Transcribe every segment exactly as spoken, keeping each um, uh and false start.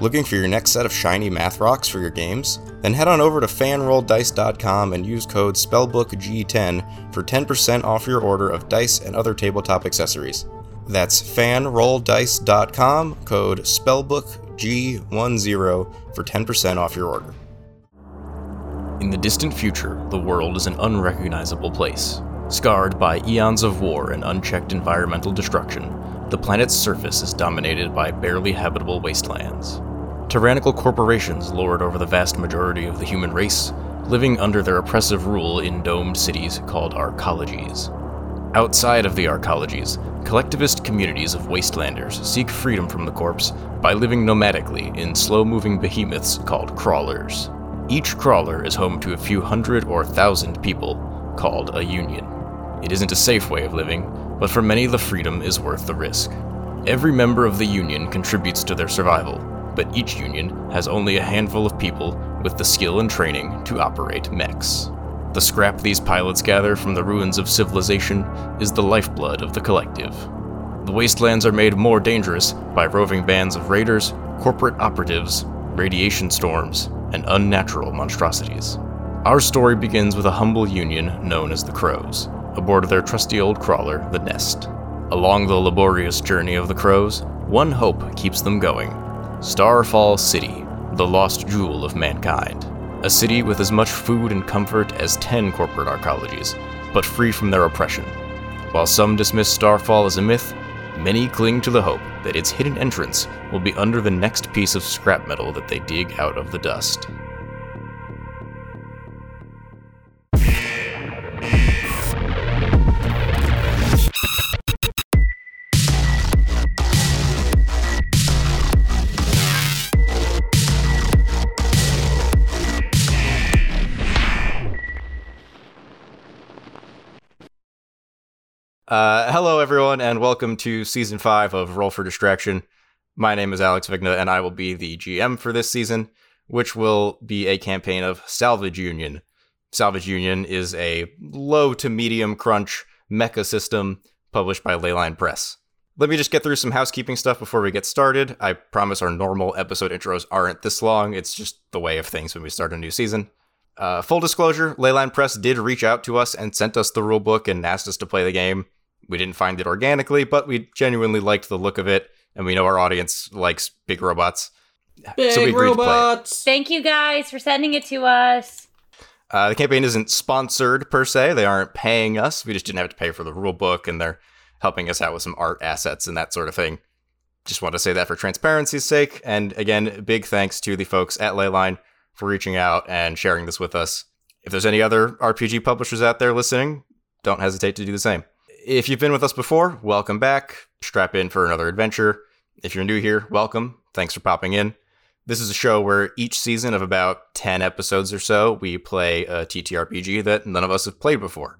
Looking for your next set of shiny math rocks for your games? Then head on over to fan roll dice dot com and use code spellbook G ten for ten percent off your order of dice and other tabletop accessories. That's fan roll dice dot com, code spellbook G ten for ten percent off your order. In the distant future, the world is an unrecognizable place. Scarred by eons of war and unchecked environmental destruction, the planet's surface is dominated by barely habitable wastelands. Tyrannical corporations lord over the vast majority of the human race, living under their oppressive rule in domed cities called arcologies. Outside of the arcologies, collectivist communities of wastelanders seek freedom from the corpse by living nomadically in slow-moving behemoths called crawlers. Each crawler is home to a few hundred or thousand people, called a union. It isn't a safe way of living, but for many the freedom is worth the risk. Every member of the union contributes to their survival, but each union has only a handful of people with the skill and training to operate mechs. The scrap these pilots gather from the ruins of civilization is the lifeblood of the collective. The wastelands are made more dangerous by roving bands of raiders, corporate operatives, radiation storms, and unnatural monstrosities. Our story begins with a humble union known as the Crows, aboard their trusty old crawler, the Nest. Along the laborious journey of the Crows, one hope keeps them going: Starfall City, the lost jewel of mankind. A city with as much food and comfort as ten corporate arcologies, but free from their oppression. While some dismiss Starfall as a myth, many cling to the hope that its hidden entrance will be under the next piece of scrap metal that they dig out of the dust. Uh, hello, everyone, and welcome to Season five of Roll for Distraction. My name is Alex Vigna, and I will be the G M for this season, which will be a campaign of Salvage Union. Salvage Union is a low to medium crunch mecha system published by Leyline Press. Let me just get through some housekeeping stuff before we get started. I promise our normal episode intros aren't this long. It's just the way of things when we start a new season. Uh, full disclosure, Leyline Press did reach out to us and sent us the rulebook and asked us to play the game. We didn't find it organically, but we genuinely liked the look of it, and we know our audience likes big robots. Big so we agreed robots! to play it. Thank you guys for sending it to us. Uh, the campaign isn't sponsored, per se. They aren't paying us. We just didn't have to pay for the rulebook, and they're helping us out with some art assets and that sort of thing. Just want to say that for transparency's sake. And again, big thanks to the folks at Leyline for reaching out and sharing this with us. If there's any other R P G publishers out there listening, don't hesitate to do the same. If you've been with us before, welcome back. Strap in for another adventure. If you're new here, welcome. Thanks for popping in. This is a show where each season of about ten episodes or so, we play a T T R P G that none of us have played before.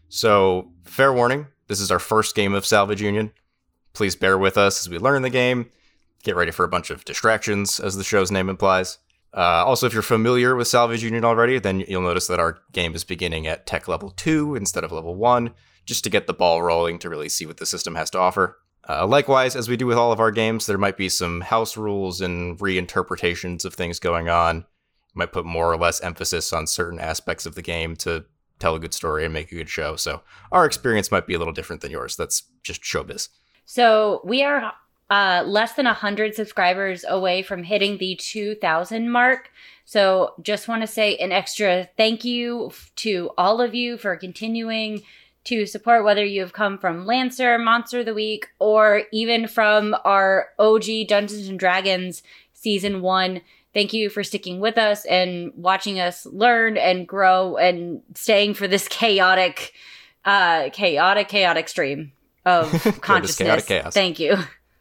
So, fair warning, this is our first game of Salvage Union. Please bear with us as we learn the game. Get ready for a bunch of distractions, as the show's name implies. Uh, also, if you're familiar with Salvage Union already, then you'll notice that our game is beginning at tech level two instead of level one. Just to get the ball rolling to really see what the system has to offer. Uh, likewise, as we do with all of our games, there might be some house rules and reinterpretations of things going on. Might put more or less emphasis on certain aspects of the game to tell a good story and make a good show. So our experience might be a little different than yours. That's just showbiz. So we are uh, less than one hundred subscribers away from hitting the two thousand mark. So just want to say an extra thank you to all of you for continuing to support, whether you have come from Lancer, Monster of the Week, or even from our O G Dungeons and Dragons Season one. Thank you for sticking with us and watching us learn and grow and staying for this chaotic, uh, chaotic, chaotic stream of consciousness. Chaotic chaos. Thank you.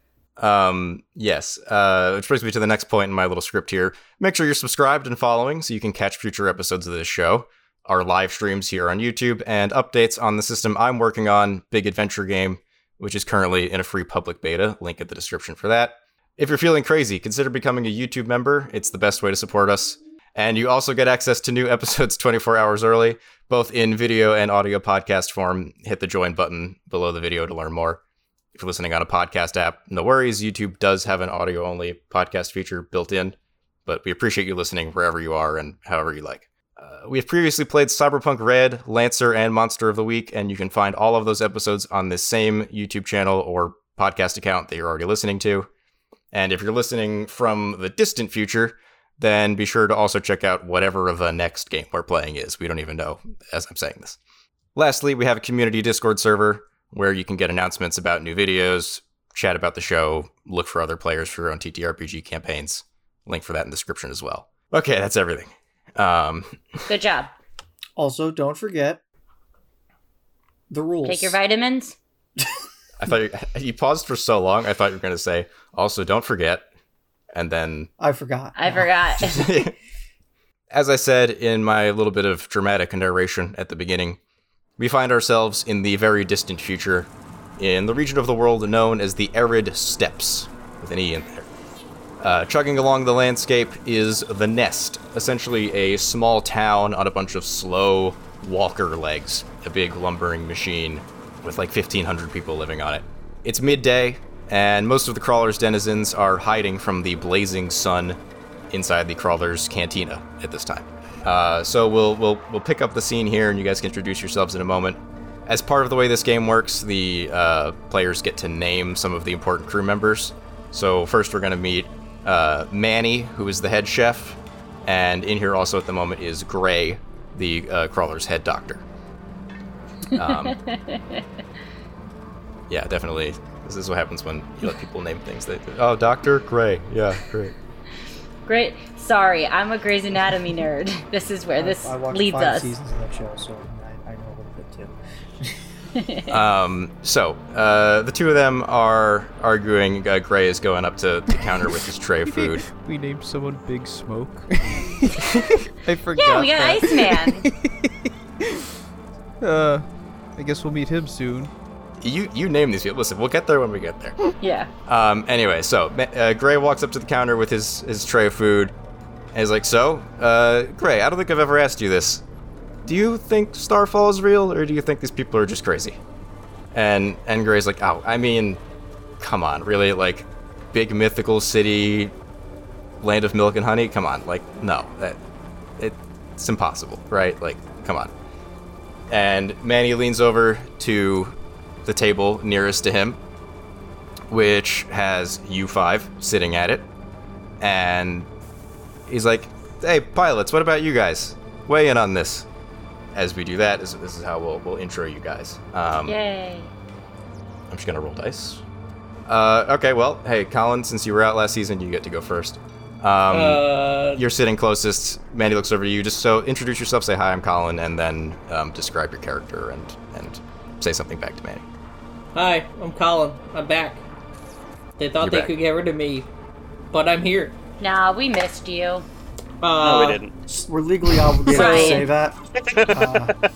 Um, yes, uh, which brings me to the next point in my little script here. Make sure you're subscribed and following so you can catch future episodes of this show, our live streams here on YouTube, and updates on the system I'm working on, Big Adventure Game, which is currently in a free public beta. Link in the description for that. If you're feeling crazy, consider becoming a YouTube member. It's the best way to support us. And you also get access to new episodes twenty-four hours early, both in video and audio podcast form. Hit the join button below the video to learn more. If you're listening on a podcast app, no worries. YouTube does have an audio-only podcast feature built in, but we appreciate you listening wherever you are and however you like. Uh, we have previously played Cyberpunk Red, Lancer, and Monster of the Week, and you can find all of those episodes on this same YouTube channel or podcast account that you're already listening to. And if you're listening from the distant future, then be sure to also check out whatever the next game we're playing is. We don't even know as I'm saying this. Lastly, we have a community Discord server where you can get announcements about new videos, chat about the show, look for other players for your own T T R P G campaigns. Link for that in the description as well. Okay, that's everything. Um, Good job. Also, don't forget the rules. Take your vitamins. I thought you, you paused for so long. I thought you were going to say, also don't forget, and then I forgot. I forgot. As I said in my little bit of dramatic narration at the beginning, we find ourselves in the very distant future, in the region of the world known as the Arid Steppes, with an E in there. Uh, chugging along the landscape is the Nest, essentially a small town on a bunch of slow walker legs, a big lumbering machine with like fifteen hundred people living on it. It's midday, and most of the crawler's denizens are hiding from the blazing sun inside the crawler's cantina at this time. Uh, so we'll we'll we'll pick up the scene here, and you guys can introduce yourselves in a moment. As part of the way this game works, the uh, players get to name some of the important crew members. So first we're going to meet uh, Manny, who is the head chef, and in here also at the moment is Gray, the uh, crawler's head doctor. Um, yeah, definitely. This is what happens when you let people name things. They, oh, Doctor Gray. Yeah, great. Great. Sorry, I'm a Grey's Anatomy nerd. This is where this I, I watched leads five us. seasons of that show, so I, I know a little bit too. um, so, uh, the two of them are arguing. Uh, Gray is going up to the counter with his tray of food. We named someone Big Smoke. I forgot. Yeah, we got that. Iceman. uh, I guess we'll meet him soon. You you name these people. Listen, we'll get there when we get there. Yeah. Um, anyway, so uh, Gray walks up to the counter with his, his tray of food, and he's like, so, uh, Gray, I don't think I've ever asked you this. Do you think Starfall is real, or do you think these people are just crazy? And and Gray's like, oh, I mean, come on, really? Like, big mythical city, land of milk and honey? Come on, like, no, that it, it's impossible, right? Like, come on. And Manny leans over to the table nearest to him, which has U five sitting at it, and he's like, hey, pilots, what about you guys? Weigh in on this. As we do that, this, this is how we'll, we'll intro you guys. Um, Yay. I'm just gonna roll dice. Uh, okay, well, hey, Colin, since you were out last season, you get to go first. Um, Uh, you're sitting closest. Mandy looks over to you. Just so introduce yourself, say hi, I'm Colin, and then um, describe your character and, and say something back to Mandy. Hi, I'm Colin. I'm back. They thought You're they back. could get rid of me, but I'm here. Nah, we missed you. Uh, No, we didn't. We're legally obligated Right. to say that. Uh,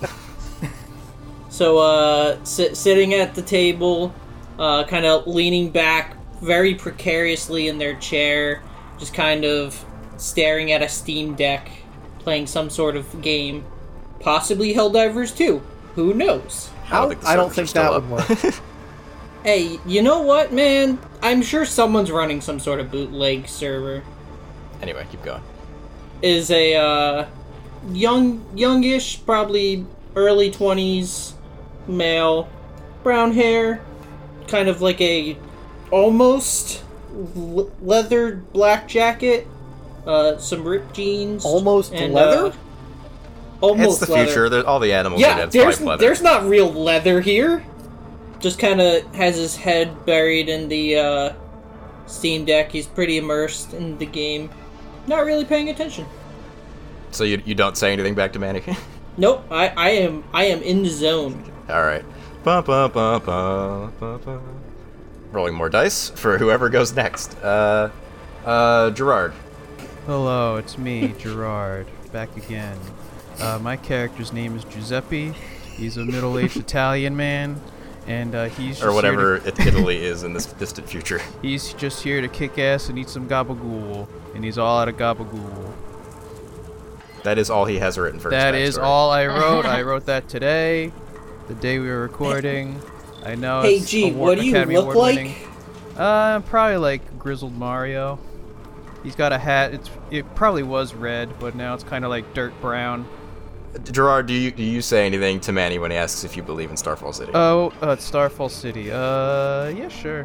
So, uh, sit- sitting at the table, uh, kind of leaning back very precariously in their chair, just kind of staring at a Steam Deck, playing some sort of game. Possibly Helldivers two. Who knows? how? think the I don't servers think are that still would work. Hey, you know what, man? I'm sure someone's running some sort of bootleg server. Anyway, keep going. Is a uh, young, youngish, probably early twenties, male, brown hair, kind of like a almost l- leather black jacket, uh, some ripped jeans, Almost and, leather? Uh, almost It's the leather. future. There's all the animals Yeah, are dead. there's leather. there's not real leather here. Just kind of has his head buried in the uh, Steam Deck. He's pretty immersed in the game, not really paying attention. So you you don't say anything back to Manny? Nope, I, I am I am in the zone. All right. Ba, ba, ba, ba, ba, ba. Rolling more dice for whoever goes next. Uh, uh, Gerard. Hello, it's me, Gerard, back again. Uh, my character's name is Giuseppe. He's a middle-aged Italian man, and uh, he's just Or whatever Here it, Italy is in this distant future. to, he's just here to kick ass and eat some gabagool, and he's all out of gabagool. That is all he has written for That his is backstory. all I wrote. I wrote that today, the day we were recording. I know. Hey, it's G, award- what do you Academy look Award like? winning. Uh, probably like Grizzled Mario. He's got a hat. It's it probably was red, but now it's kind of like dirt brown. Gerard, do you do you say anything to Manny when he asks if you believe in Starfall City? Oh, uh, it's Starfall City. Uh, yeah, sure.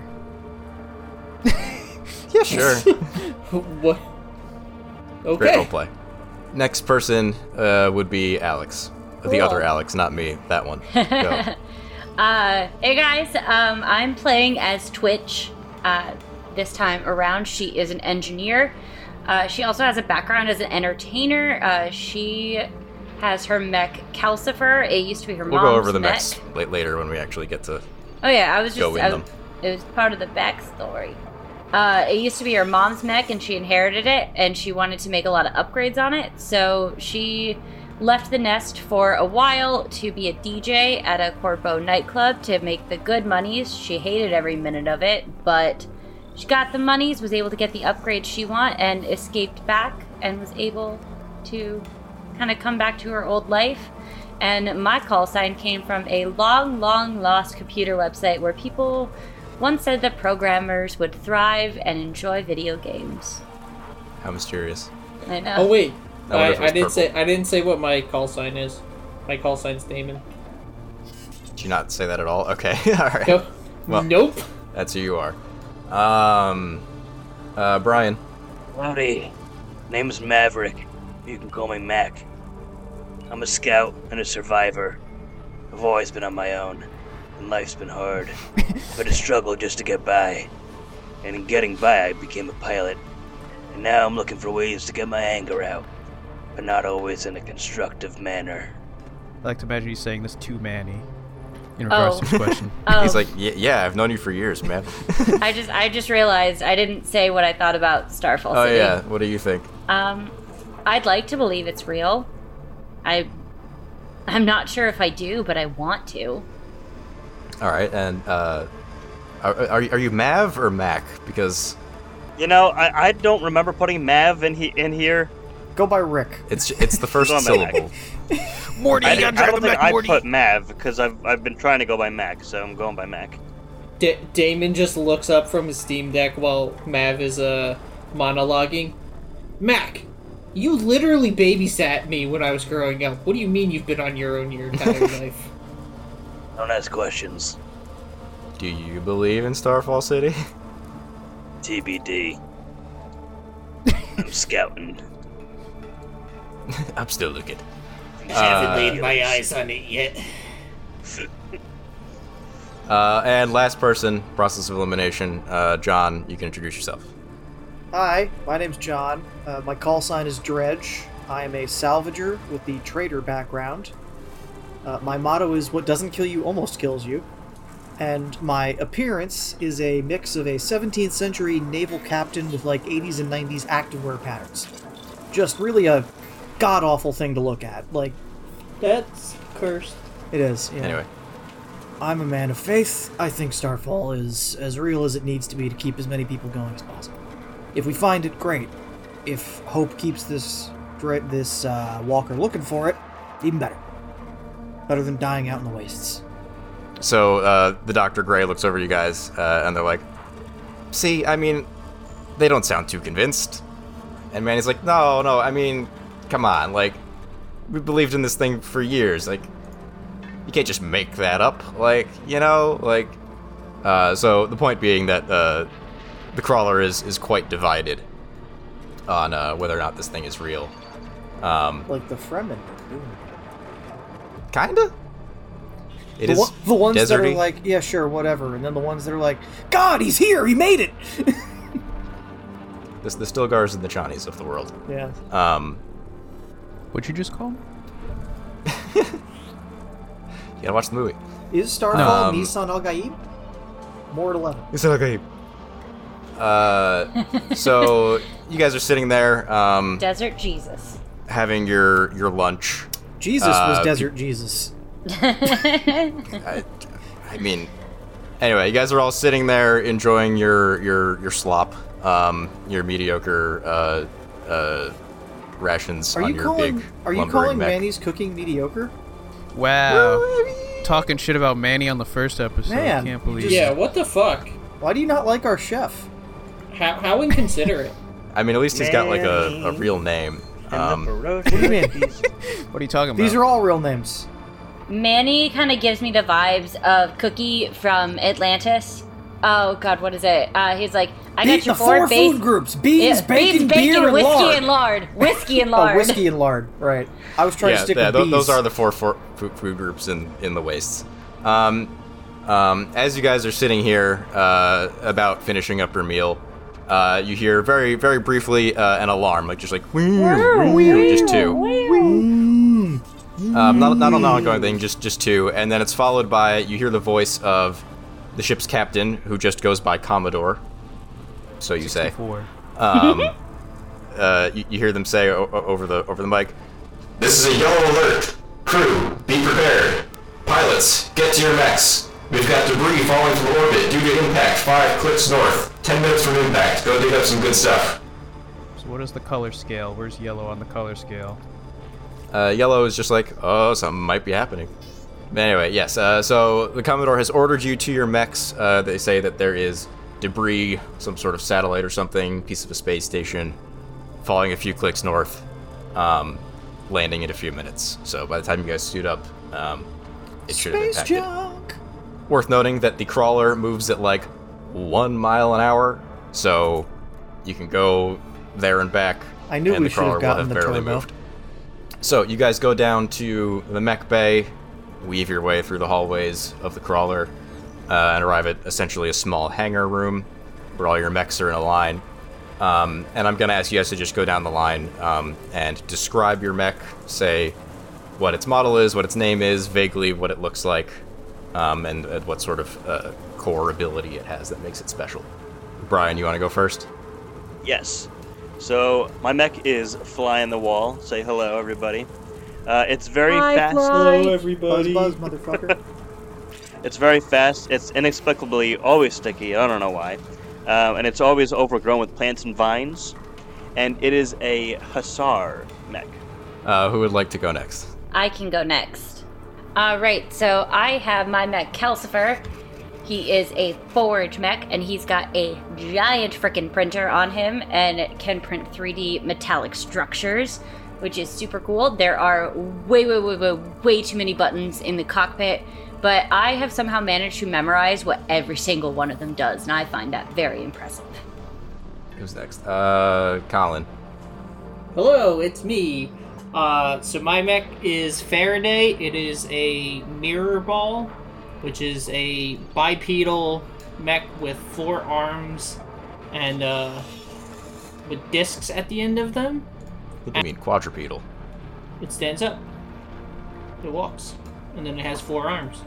yeah, sure. What? Great Okay. roleplay. Next person uh, would be Alex. The Cool. other Alex, not me. That one. Go. Uh, hey guys, um, I'm playing as Twitch uh, this time around. She is an engineer. Uh, she also has a background as an entertainer. Uh, she has her mech Calcifer. It used to be her We'll mom's go over the mech. mechs late, later when we actually get to. Oh yeah, I was Go just. in I, them. it was part of the backstory. Uh, it used to be her mom's mech, and she inherited it, and she wanted to make a lot of upgrades on it. So she left the nest for a while to be a D J at a Corpo nightclub to make the good monies. She hated every minute of it, but she got the monies, was able to get the upgrades she want, and escaped back and was able to kind of come back to her old life. And my call sign came from a long, long lost computer website where people once said that programmers would thrive and enjoy video games. How mysterious. I know. Oh wait, I wonder I, if it I was didn't purple. say I didn't say what my call sign is. My call sign's Damon. Did you not say that at all? Okay. All right. Nope. Well- Nope. That's who you are. Um, uh, Brian. Howdy. Name's Maverick. You can call me Mac. I'm a scout and a survivor. I've always been on my own, and life's been hard. But a struggle just to get by. And in getting by, I became a pilot. And now I'm looking for ways to get my anger out, but not always in a constructive manner. I like to imagine you saying this to Manny in regards Oh. to his question. Oh, He's like, yeah, yeah, I've known you for years, man. I just I just realized I didn't say what I thought about Starfall oh City. yeah. What do you think? Um, I'd like to believe it's real. I, I'm not sure if I do, but I want to. All right, and uh, are are, are you Mav or Mac? Because You know, I, I don't remember putting Mav in he, in here. Go by Rick. it's it's the first Go on, Mac. syllable. Morty, I, you gotta I drive don't him think back, I Morty. put Mav because I've I've been trying to go by Mac, so I'm going by Mac. Da- Damon just looks up from his Steam Deck while Mav is uh monologuing. Mac, you literally babysat me when I was growing up. What do you mean you've been on your own your entire life? Don't ask questions. Do you believe in Starfall City? T B D. I'm scouting. I'm still looking. Haven't laid my eyes on it yet. Uh, and last person, process of elimination. Uh, John, you can introduce yourself. Hi, my name's John. Uh, my call sign is Dredge. I am a salvager with the trader background. Uh, my motto is what doesn't kill you almost kills you. And my appearance is a mix of a seventeenth century naval captain with like eighties and nineties activewear patterns. Just really a god-awful thing to look at. Like, That's cursed. it is. Yeah. Anyway, I'm a man of faith. I think Starfall is as real as it needs to be to keep as many people going as possible. If we find it, great. If Hope keeps this dra- this uh, walker looking for it, even better. Better than dying out in the wastes. so uh, the Doctor Gray looks over you guys, uh, and they're like, "See, I mean, they don't sound too convinced." And Manny's like, "No, no, I mean, come on, like, we believed in this thing for years. Like, you can't just make that up. Like, you know, like." Uh, so the point being that uh, the crawler is is quite divided on uh, whether or not this thing is real. Um, Like the Fremen. Ooh. kinda. It The, is one- the ones that deserty. are like, yeah, sure, whatever. And then the ones that are like, God, he's here, he made it! the, the Stilgars and the Chawneys of the world. Yeah. Um, What'd you just call him? you gotta watch the movie. Is Starfall Um, Nissan Al Gaib? More at eleven. It's okay. Uh, so you guys are sitting there, um, Desert Jesus. having your your lunch. Jesus Uh, was Desert Jesus. I, I mean, anyway, you guys are all sitting there enjoying your your your slop, um, your mediocre uh, uh, rations Are on you your calling big Are you lumbering calling mech. Manny's cooking mediocre? Wow. talking shit about Manny on the first episode. Man, I can't believe just- it. Yeah, what the fuck? Why do you not like our chef? How, how inconsiderate. I mean, at least he's got like a, a real name. Um, What do you mean? What are you talking about? These are all real names. Manny kind of gives me the vibes of Cookie from Atlantis. Oh God, what is it? Uh, he's like, I got Be- your the four, four base- food groups: beans, Yeah, bacon, beans, beer, and whiskey lard. and lard. Whiskey and Oh, lard. whiskey and lard. Right. I was trying to yeah, stick yeah with th- bees. those are the four, four food, food groups in, in the wastes. Um, um, as you guys are sitting here, uh, about finishing up your meal, uh, you hear very, very briefly uh, an alarm, like just like whew, whew, just two. Um, not not an ongoing thing, just just two, and then it's followed by you hear the voice of the ship's captain, who just goes by Commodore. So you say. Four. Um, uh, you, you hear them say o- o- over the over the mic, "This is a yellow alert. Crew, be prepared. Pilots, get to your mechs. We've got debris falling from orbit due to impact five clicks north. Ten minutes from impact. Go dig up some good stuff." So what is the color scale? Where's yellow on the color scale? Uh, yellow is just like, oh, something might be happening. But anyway, yes. Uh, so the Commodore has ordered you to your mechs. Uh, they say that there is debris, some sort of satellite or something, piece of a space station, falling a few clicks north, um, landing in a few minutes. So by the time you guys suit up, um, it should have Space impacted. junk. Worth noting that the crawler moves at like one mile an hour, so you can go there and back. I knew and we the should have crawler will gotten have the barely turbo. moved. So you guys go down to the mech bay, weave your way through the hallways of the crawler, uh, and arrive at essentially a small hangar room where all your mechs are in a line. Um, and I'm going to ask you guys to just go down the line um, and describe your mech, say what its model is, what its name is, vaguely what it looks like, um, and, and what sort of uh, core ability it has that makes it special. Brian, you want to go first? Yes. So my mech is Fly on the Wall. Say hello, everybody. Uh, it's very fast. Hello, everybody. Buzz, buzz, motherfucker. It's very fast. It's inexplicably always sticky. I don't know why. Um, and it's always overgrown with plants and vines. And it is a Hussar mech. Uh, who would like to go next? I can go next. All right, so I have my mech Calcifer. He is a forge mech, and he's got a giant frickin' printer on him, and it can print three D metallic structures, which is super cool. There are way, way, way, way, way too many buttons in the cockpit, but I have somehow managed to memorize what every single one of them does, and I find that very impressive. Who's next? Uh, Colin. Hello, it's me. Uh, so my mech is Faraday. It is a mirror ball, which is a bipedal mech with four arms and uh, with discs at the end of them. What do you mean, quadrupedal? It stands up. It walks. And then it has four arms.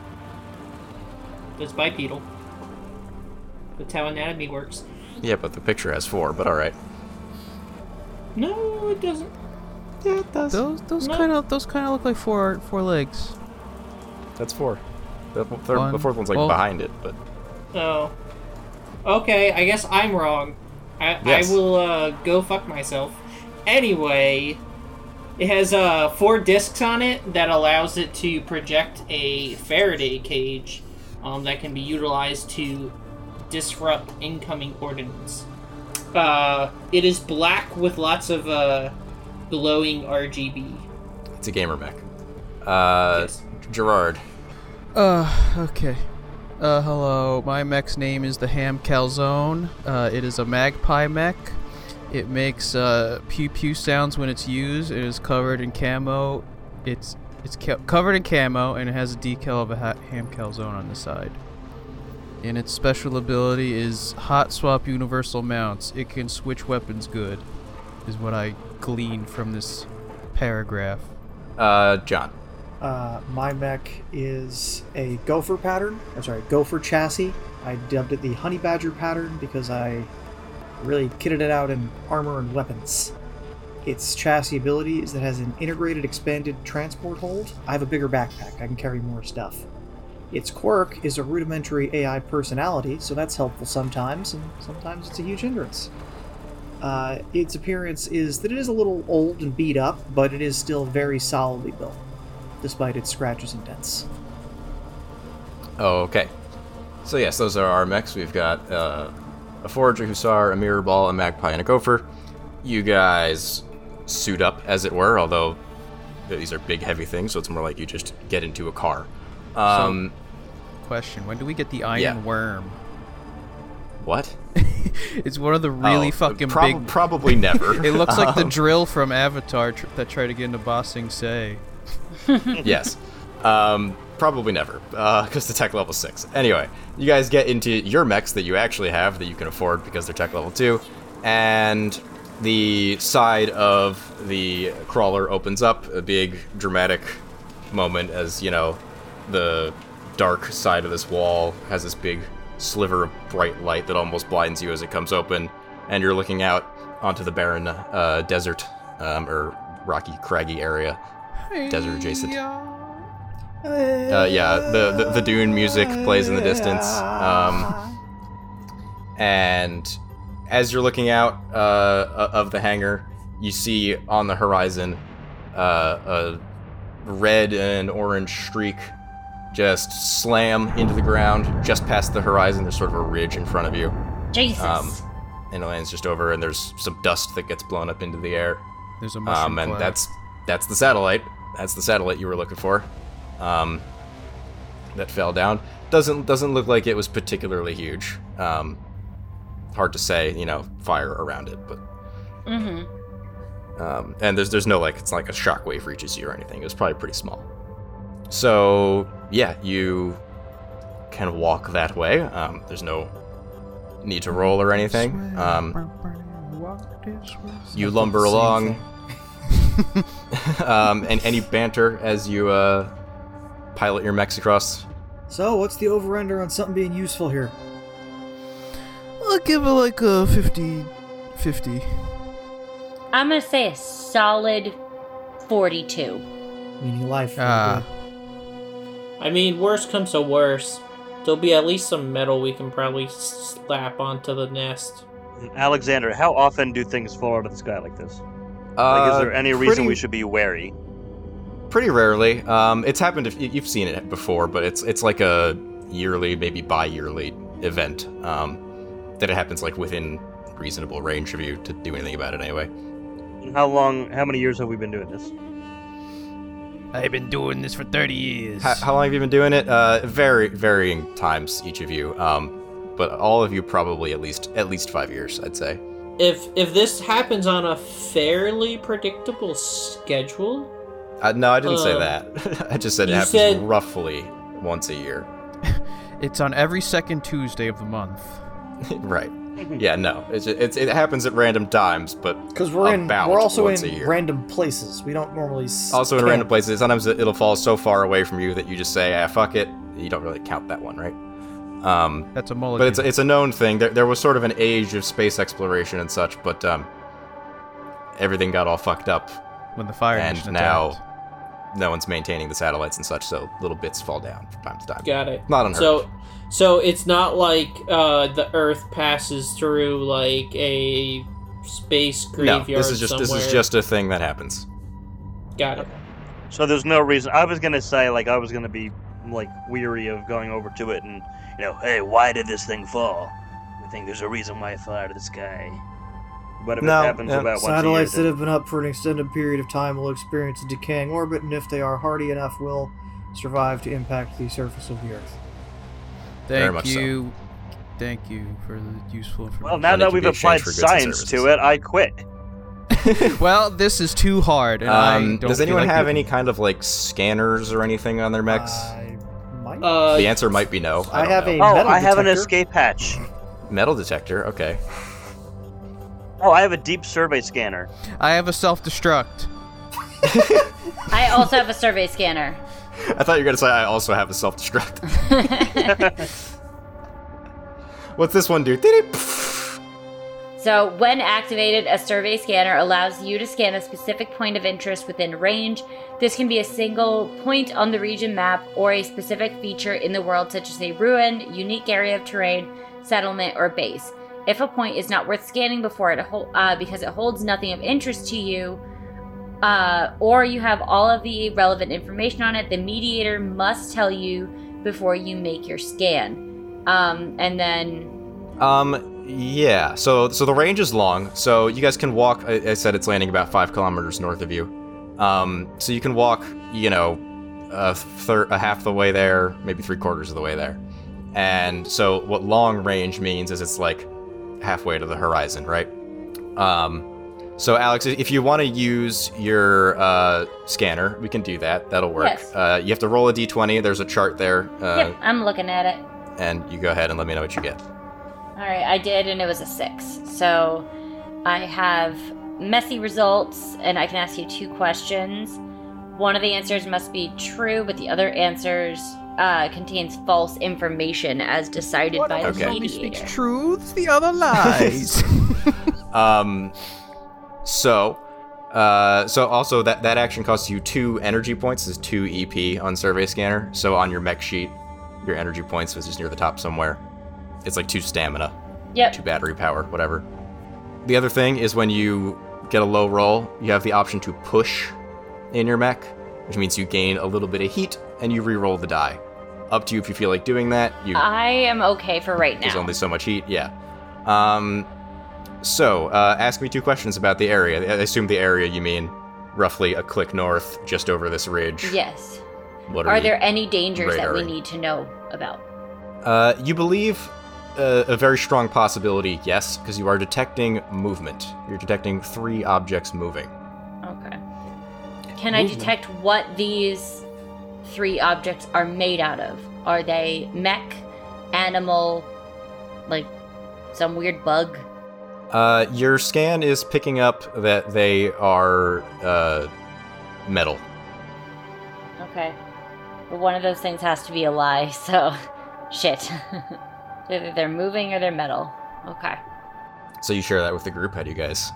It's bipedal. That's how anatomy works. Yeah, but the picture has four, but alright. No, it doesn't. Yeah, it does. Those those No. kind of those kind of look like four four legs. That's four. The, third, One. the fourth one's like Well- behind it, but Oh. Okay, I guess I'm wrong. I, Yes. I will uh, go fuck myself. Anyway, it has uh, four discs on it that allows it to project a Faraday cage um, that can be utilized to disrupt incoming ordnance. Uh, it is black with lots of uh, glowing R G B. it's a gamer mech. Uh, Yes. Gerard. Uh, okay. Uh, hello. My mech's name is the Ham Calzone. Uh, it is a magpie mech. It makes uh, pew pew sounds when it's used. It is covered in camo. It's it's ca- covered in camo and it has a decal of a ha- Ham Calzone on the side. And its special ability is hot swap universal mounts. It can switch weapons good, is what I gleaned from this paragraph. Uh, John. Uh, my mech is a gopher pattern. I'm sorry, gopher chassis. I dubbed it the honey badger pattern because I really kitted it out in armor and weapons. Its chassis ability is that it has an integrated expanded transport hold. I have a bigger backpack. I can carry more stuff. Its quirk is a rudimentary A I personality, so that's helpful sometimes, and sometimes it's a huge hindrance. Uh, its appearance is that it is a little old and beat up, but it is still very solidly built, despite its scratches and dents. Oh, okay. So yes, those are our mechs. We've got uh, a Forager, Hussar, a Mirror Ball, a Magpie, and a Gopher. You guys suit up, as it were, although these are big, heavy things, so it's more like you just get into a car. Um, so, question, when do we get the Iron yeah. Worm? What? It's one of the really oh, fucking prob- big... Probably never. It looks like the Um, drill from Avatar tr- that tried to get into Ba Sing Se. Yes. Um, probably never, because the tech level six. Anyway, you guys get into your mechs that you actually have that you can afford because they're tech level two, and the side of the crawler opens up, a big dramatic moment as, you know, the dark side of this wall has this big sliver of bright light that almost blinds you as it comes open, and you're looking out onto the barren uh, desert, um, or rocky, craggy area, desert adjacent. Uh, yeah, the, the the Dune music plays in the distance, um, and as you're looking out uh, of the hangar, you see on the horizon uh, a red and orange streak just slam into the ground just past the horizon. There's sort of a ridge in front of you. Jesus. Um, and it lands just over, and there's some dust that gets blown up into the air. There's a mushroom Um, and cloud. that's that's the satellite. That's the satellite you were looking for. Um, that fell down. Doesn't doesn't look like it was particularly huge. Um, hard to say, you know, fire around it, but. Mm-hmm. Um, and there's there's no like it's not like a shockwave reaches you or anything. It was probably pretty small. So yeah, you can walk that way. Um, there's no need to roll or anything. Um, you lumber along. um, and any banter as you uh, pilot your mechs across. So, what's the over-under on something being useful here? I'll give it like a fifty fifty. I'm gonna say a solid forty-two. Meaning life. Ah. I mean, worst comes to worst, there'll be at least some metal we can probably slap onto the nest. Alexander, how often do things fall out of the sky like this? Uh, Like, is there any reason pretty- we should be wary? Pretty rarely. Um, it's happened. If you've seen it before, but it's it's like a yearly, maybe bi-yearly event. Um, that it happens like within reasonable range of you to do anything about it anyway. How long, how many years have we been doing this? I've been doing this for thirty years. How, how long have you been doing it? Uh, very varying times, each of you. Um, but all of you probably at least at least five years, I'd say. If if this happens on a fairly predictable schedule, Uh, no, I didn't say Uh, that. I just said it you happens said- roughly once a year. It's on every second Tuesday of the month. Right. Yeah, no. It's, it's it happens at random times, but Because we're in, about we're also once in a year. random places. We don't normally. s- Also in camp. random places. Sometimes it- it'll fall so far away from you that you just say, ah, fuck it. You don't really count that one, right? Um, That's a mulligan. but it's it's a known thing. There, there was sort of an age of space exploration and such, but um, everything got all fucked up, when the fire and nation now attacked. no one's maintaining the satellites and such, so little bits fall down from time to time. got it. Not unheard So, of. so it's not like uh, the Earth passes through like a space No, graveyard this is just somewhere. this is just a thing that happens. Got it. So there's no reason. I was gonna say, like, I was gonna be like weary of going over to it and, you know, hey, why did this thing fall? I think there's a reason why it fell out of the sky. But if No, it happens yeah. about once Satellites a year, that have been up for an extended period of time will experience a decaying orbit, and if they are hardy enough, will survive to impact the surface of the Earth. Very Thank much so. you. Thank you for the useful information. well, now And it that can we've be applied exchanged for goods and science services. to it, I quit. Well, this is too hard, and I Um, don't does feel anyone like have it- any kind of like scanners or anything on their mechs? I might. Uh, the answer might be no. I, I don't have know. a- Oh, metal I have an detector? escape hatch. metal detector. Okay. Oh, I have a deep survey scanner. I have a self-destruct. I also have a survey scanner. I thought you were gonna say I also have a self-destruct. What's this one do? So, when activated, a survey scanner allows you to scan a specific point of interest within range. This can be a single point on the region map or a specific feature in the world, such as a ruin, unique area of terrain, settlement, or base. If a point is not worth scanning before it hol- uh, because it holds nothing of interest to you, uh, or you have all of the relevant information on it, the mediator must tell you before you make your scan. Um, and then... Um, yeah. So, so the range is long. So you guys can walk. I, I said it's landing about five kilometers north of you. Um, so you can walk, you know, a third, a half the way there, maybe three quarters of the way there. And so what long range means is it's like halfway to the horizon, right? Um, so Alex, if you want to use your uh, scanner, we can do that. That'll work. Yes. Uh, you have to roll a d twenty. There's a chart there. Uh, Yep, I'm looking at it. And you go ahead and let me know what you get. All right, I did, and it was a six. So I have messy results, and I can ask you two questions. One of the answers must be true, but the other answers uh, contains false information as decided One by of the them Okay. only mediator. speaks truths, the other lies. Um, so, uh, so also that, that action costs you two energy points, is two E P on Survey Scanner. So on your mech sheet, your energy points was just near the top somewhere. It's like two stamina, Yep. two battery power, whatever. The other thing is when you get a low roll, you have the option to push in your mech, which means you gain a little bit of heat and you re-roll the die. Up to you if you feel like doing that. You, I am okay for right there's now. only so much heat, yeah. Um, so, uh, ask me two questions about the area. I assume the area you mean roughly a click north, just over this ridge. Yes. What Are we there any dangers that we radaring? need to know about? Uh, you believe uh, a very strong possibility, yes, because you are detecting movement. You're detecting three objects moving. Okay. Can I detect what these three objects are made out of? Are they mech, animal, like some weird bug? Uh, your scan is picking up that they are uh, metal. Okay. But one of those things has to be a lie, so shit. Either they're moving or they're metal. Okay. So you share that with the group. How do you guys?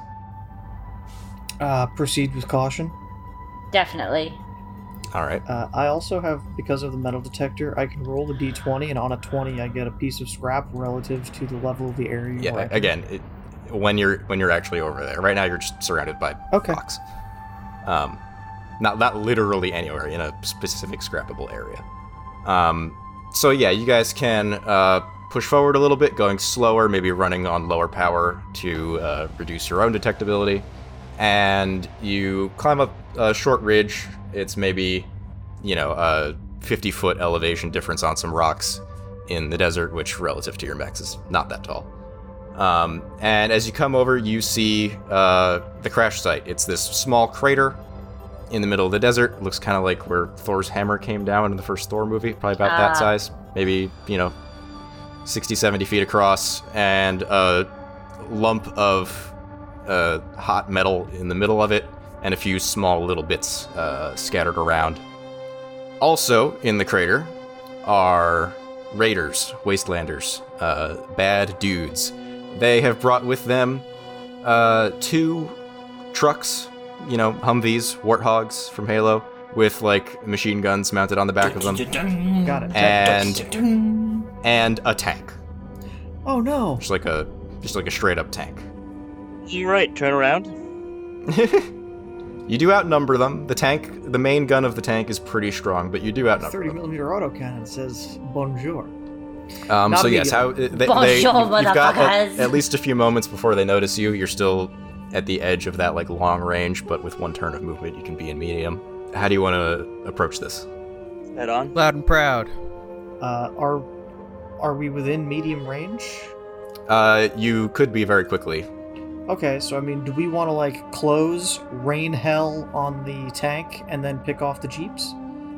Uh, proceed with caution. Definitely. All right. Uh, I also have, because of the metal detector, I can roll the d twenty, and on a twenty, I get a piece of scrap relative to the level of the area. Yeah. where I can- Again, it, when you're when you're actually over there. Right now, you're just surrounded by Okay. rocks. Um, not not literally anywhere in a specific scrappable area. Um, so yeah, you guys can uh, push forward a little bit, going slower, maybe running on lower power to uh, reduce your own detectability, and you climb up a short ridge. It's maybe, you know, a fifty foot elevation difference on some rocks in the desert, which relative to your mechs is not that tall. Um, and as you come over, you see uh, the crash site. It's this small crater in the middle of the desert. It looks kind of like where Thor's hammer came down in the first Thor movie, probably about Ah. that size. Maybe, you know, sixty, seventy feet across, and a lump of uh, hot metal in the middle of it, and a few small little bits uh, scattered around. Also in the crater are raiders, wastelanders, uh, bad dudes. They have brought with them uh, two trucks, you know, Humvees, Warthogs from Halo, with like machine guns mounted on the back of them, Got it. and and a tank, Oh no! just like a just like a straight up tank. You're right. Turn around. You do outnumber them. The tank, the main gun of the tank, is pretty strong, but you do outnumber thirty them. millimeter autocannon says bonjour. Um, Not so me yes, yet. how they, they Bonjour, you've, you've got at, motherfuckers. at least a few moments before they notice you. You're still at the edge of that like long range, but with one turn of movement, you can be in medium. How do you want to approach this? Head on. Loud and proud. Uh, are are we within medium range? Uh, you could be very quickly. Okay, so I mean, do we want to like close rain hell on the tank and then pick off the jeeps?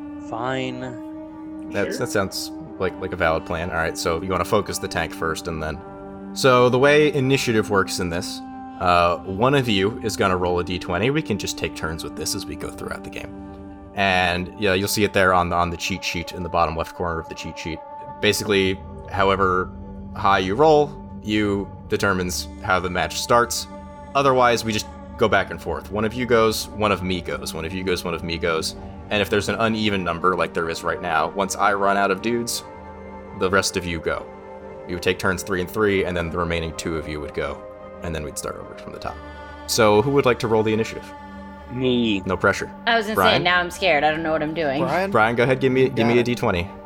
Fine. That's, That sounds like like a valid plan. All right, so you want to focus the tank first, and then. So the way initiative works in this, uh, one of you is gonna roll a d twenty. We can just take turns with this as we go throughout the game, and yeah, you'll see it there on the, on the cheat sheet in the bottom left corner of the cheat sheet. Basically, however high you roll, you determines how the match starts. Otherwise, we just go back and forth. One of you goes, one of me goes. One of you goes, one of me goes. And if there's an uneven number like there is right now, once I run out of dudes, the rest of you go. You would take turns three and three, and then the remaining two of you would go. And then we'd start over from the top. So who would like to roll the initiative? Me. No pressure. I was gonna say, Brian? now I'm scared. I don't know what I'm doing. Brian? Brian, go ahead, give me give Got me a it. d twenty.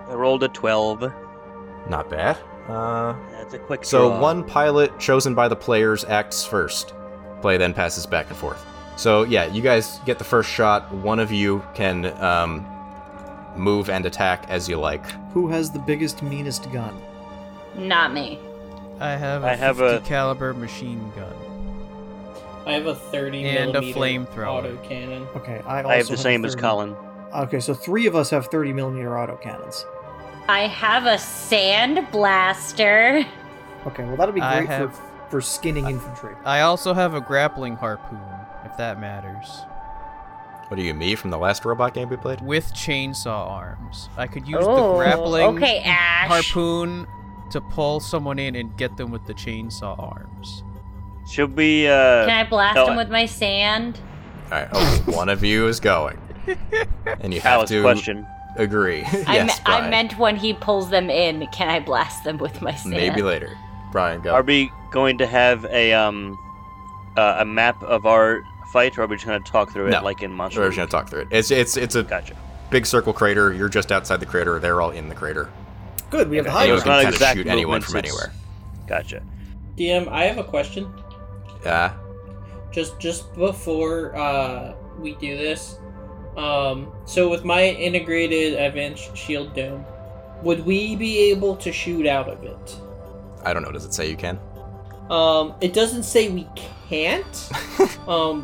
I rolled a twelve. Not bad. Uh, That's a quick so draw. one pilot chosen by the players acts first. Play then passes back and forth. So yeah, you guys get the first shot. One of you can um, move and attack as you like. Who has the biggest, meanest gun? Not me. I have a I have fifty a- caliber machine gun. I have a thirty And a millimeter flamethrower. autocannon. Okay, I also I have the same as thirty. Colin. Okay, so three of us have thirty millimeter autocannons. I have a sand blaster. Okay, well that'll be I great have- for for skinning infantry. I also have a grappling harpoon, if that matters. What are you, me from the last robot game we played? With chainsaw arms. I could use Oh, the grappling okay, Ash. harpoon to pull someone in and get them with the chainsaw arms. Should we, uh... Can I blast no, him with my sand? All right, oh, one of you is going, and you have Alice, to question. agree. I, yes, me- I Brian. meant when he pulls them in, can I blast them with my sand? Maybe later. Brian, go. Are we going to have a, um... Uh, a map of our fight, or are we just going to talk through it No. like in Monster? We're just gonna talk through it. It's it's it's a Gotcha. big circle crater. You're just outside the crater. They're all in the crater. Good, we have the And high you it's can not ground. kind of exact shoot anyone from movements, it's- anywhere. Gotcha. D M, I have a question. Yeah. Just just before uh, we do this, um, so with my integrated advanced shield dome, would we be able to shoot out of it? I don't know. Does it say you can? Um, it doesn't say we can't. um,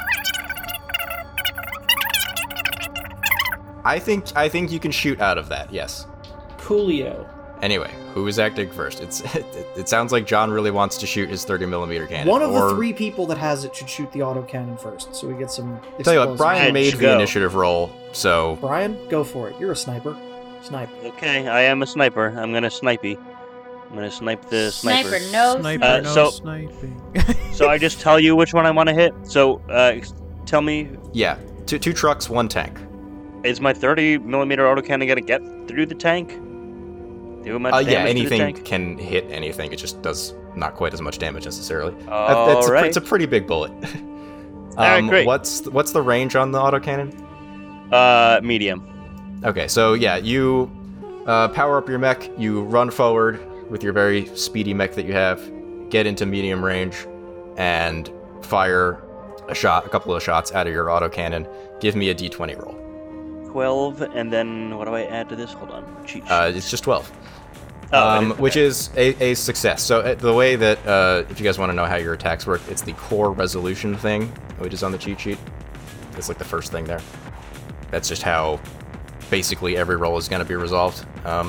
I think I think you can shoot out of that. Yes. Coolio. Anyway, who is acting first? It's it, it sounds like John really wants to shoot his thirty millimeter cannon. One of or, the three people that has it should shoot the autocannon first, so we get some. Tell you what, explosive- Brian Edge, made the go. initiative roll, so Brian, go for it. You're a sniper. Snipe. Okay, I am a sniper. I'm gonna snipey. I'm gonna snipe the Sniper, snipers. no Sniper, Uh, no so- sniping. So I just tell you which one I want to hit. So, uh, tell me, yeah, two two trucks, one tank. is my thirty millimeter autocannon gonna get through the tank? Do much Uh, damage yeah, to the anything tank? can hit anything. It just does not quite as much damage necessarily. Uh, All it's, a, right. it's a pretty big bullet. um, right, great. What's what's the range on the autocannon? Uh, medium. Okay, so yeah, you uh, power up your mech, you run forward with your very speedy mech that you have, get into medium range, and fire a shot, a couple of shots out of your autocannon. Give me a d twenty roll. twelve, and then what do I add to this? Hold on. Cheat sheet. Uh, it's just twelve. Oh, I um, didn't- which is a, a success. So uh, the way that, uh, if you guys want to know how your attacks work, it's the core resolution thing, which is on the cheat sheet. It's like the first thing there. That's just how basically every roll is going to be resolved. Um,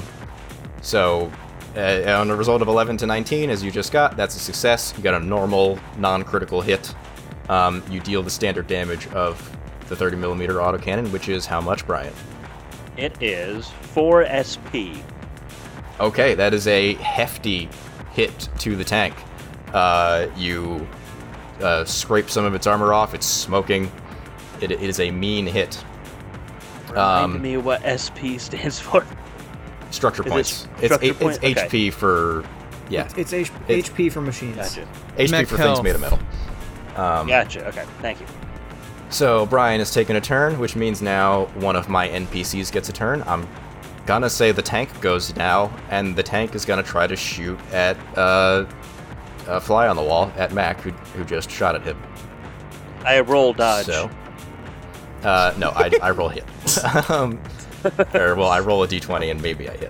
so uh, on a result of eleven to nineteen, as you just got, that's a success. You got a normal, non-critical hit. Um, you deal the standard damage of the thirty millimeter autocannon, which is how much, Brian? It is four S P. Okay, that is a hefty hit to the tank. Uh, you uh, scrape some of its armor off. It's smoking. It, it is a mean hit. Remind Um, me what S P stands for. Structure Is it points. It's structure a- it's point? Okay. H P for yeah. It's, it's H- It's- H P for machines. Gotcha. H P Mech for health. things made of metal. Um, Gotcha. Okay. Thank you. So Brian has taken a turn, which means now one of my N P Cs gets a turn. I'm gonna say the tank goes now, and the tank is gonna try to shoot at uh, a fly on the wall at Mac, who who just shot at him. I roll dodge. So, uh, no, I, I roll hit. um, or, well, I roll a d twenty and maybe I hit.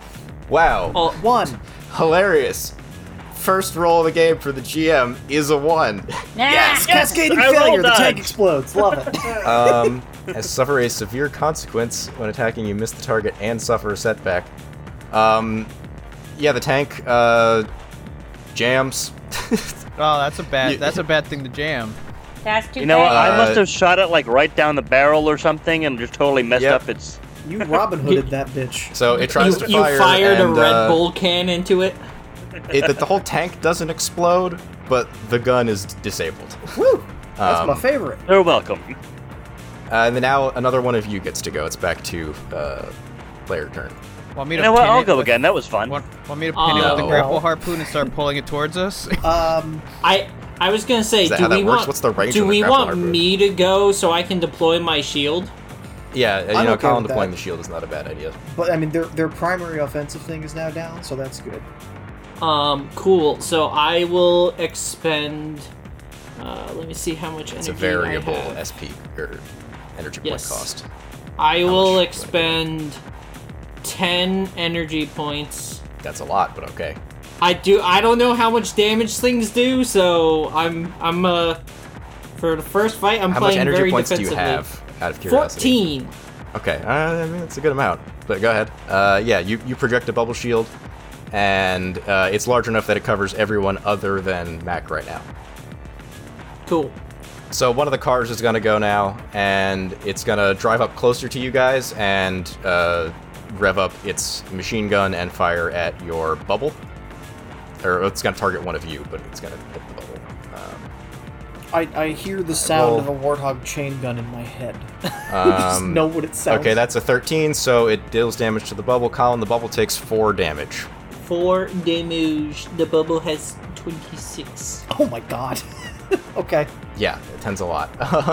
Wow, Oh, One. hilarious. First roll of the game for the G M is a one. Yes! Cascading I rolled failure. The dodge. tank explodes. Love it. Um, as suffer a severe consequence when attacking, you miss the target and suffer a setback. Um, yeah, the tank uh, jams. Oh, that's a bad. You- That's a bad thing to jam. That's too You know what? bad. I must Uh, have shot it like right down the barrel or something, and just totally messed Yep. up its. You Robin Hooded that bitch. So it tries you, to you fire. fired and, a Red uh, Bull can into it. It, that the whole tank doesn't explode, but the gun is disabled. Woo! That's Um, my favorite. You're welcome. Uh, and then now another one of you gets to go. It's back to uh, player turn. Want me You to know what? pin I'll it go with- again. That was fun. Want, want me to pin it with the No. grapple harpoon and start pulling it towards us? Um, I I was gonna say, Is that do how that we works? want What's the range do of the we grapple want harpoon? me to go so I can deploy my shield? Yeah, you I'm know, okay Colin with deploying that. the shield is not a bad idea. But I mean, their their primary offensive thing is now down, so that's good. Um, cool. So I will expend. Uh, let me see how much energy It's a variable I have. S P or energy Yes. point cost. I How will much? expend ten energy points. That's a lot, but okay. I do. I don't know how much damage things do, so I'm. I'm. Uh, for the first fight, I'm How much playing energy very points do you defensively. have? Out of curiosity. Fourteen. Okay, uh, I mean it's a good amount. But go ahead. Uh, yeah, you you project a bubble shield, and uh, it's large enough that it covers everyone other than Mac right now. Cool. So one of the cars is gonna go now, and it's gonna drive up closer to you guys and uh, rev up its machine gun and fire at your bubble. Or it's gonna target one of you, but it's gonna hit the bubble. Um, I, I hear the sound roll. of a Warthog chain gun in my head. I just Um, know what it sounds. okay, that's a thirteen, so it deals damage to the bubble. Colin, the bubble takes four damage. Four damage. The bubble has twenty-six. Oh my god. Okay. Yeah, it tends a lot.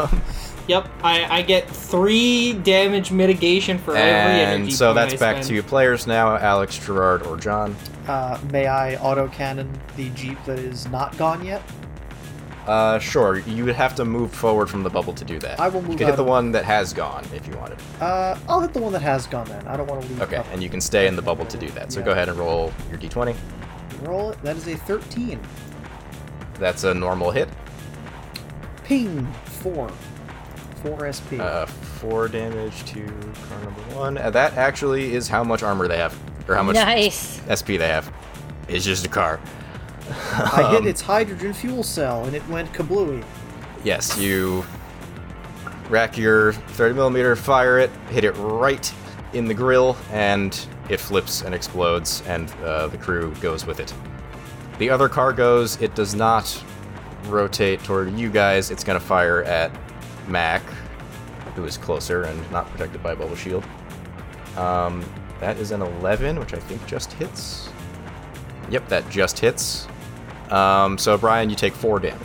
Yep, I, I get three damage mitigation for every energy and so point that's I back spend. to you players now, Alex, Gerard, or John. Uh, may I autocannon the Jeep that is not gone yet? Uh, sure, you would have to move forward from the bubble to do that. I will You move could hit out the of- one that has gone if you wanted. Uh, I'll hit the one that has gone then. I don't want to leave. Okay, up. and you can stay in the bubble to do that. So Yeah. go ahead and roll your d twenty. Roll it. That is a thirteen. That's a normal hit. Ping. Four. Four S P. Uh, four damage to car number one. Uh, that actually is how much armor they have, or how much Nice. S P they have. It's just a car. I hit Um, its hydrogen fuel cell and it went kablooey. Yes, you rack your thirty millimeter, fire it, hit it right in the grill, and it flips and explodes, and uh, the crew goes with it. The other car goes, it does not rotate toward you guys, it's going to fire at Mac, who is closer and not protected by a bubble shield. Um, that is an eleven, which I think just hits. Yep, that just hits. Um, so, Brian, you take four damage.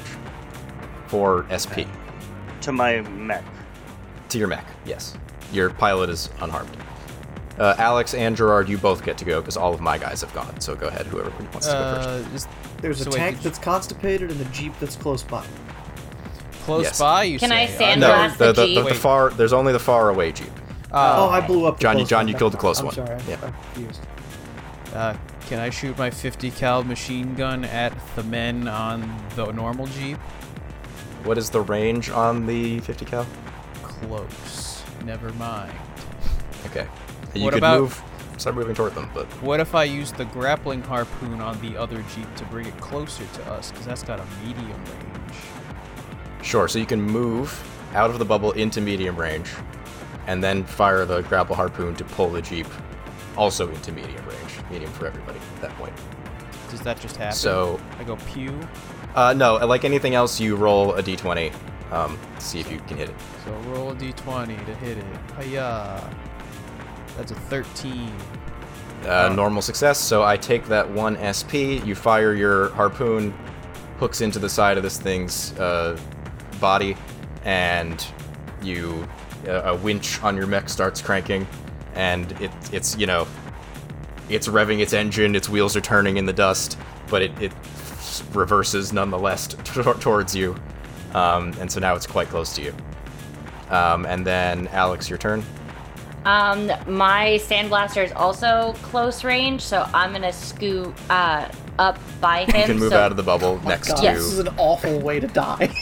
four S P. To my mech. To your mech, yes. Your pilot is unharmed. Uh, Alex and Gerard, you both get to go because all of my guys have gone. So go ahead, whoever wants to go first. Uh, is There's a So wait, tank did you- that's constipated and a Jeep that's close by. close Yes. by, you Can say? I Uh, sandblast No, blast the, the the, the, Jeep? the Wait. far. There's only the far away Jeep. Oh, Uh, I blew up the John, you- close John, one. you Never killed the mind. close I'm one. sorry, Yeah. I'm confused. Uh, can I shoot my fifty cal machine gun at the men on the normal Jeep? What is the range on the fifty cal? Close. Never mind. Okay. You What could about- move, start moving toward them, but What if I use the grappling harpoon on the other Jeep to bring it closer to us? Because that's got a medium range. sure. So you can move out of the bubble into medium range, and then fire the grapple harpoon to pull the Jeep also into medium range. Medium for everybody at that point. Does that just happen? So, I go pew. uh, no, like anything else, you roll a d twenty, um, to see if you can hit it. So roll a d twenty to hit it. Hiya. That's a thirteen. Uh, Oh. normal success, so I take that one S P, you fire your harpoon, hooks into the side of this thing's uh, body, and you uh, a winch on your mech starts cranking, and it, it's, you know, it's revving its engine, its wheels are turning in the dust, but it, it reverses nonetheless t- towards you, um, and so now it's quite close to you. Um, and then, Alex, your turn. Um, my sandblaster is also close range, so I'm gonna scoot uh up by him. You can move so, out of the bubble next God, to this is an awful way to die.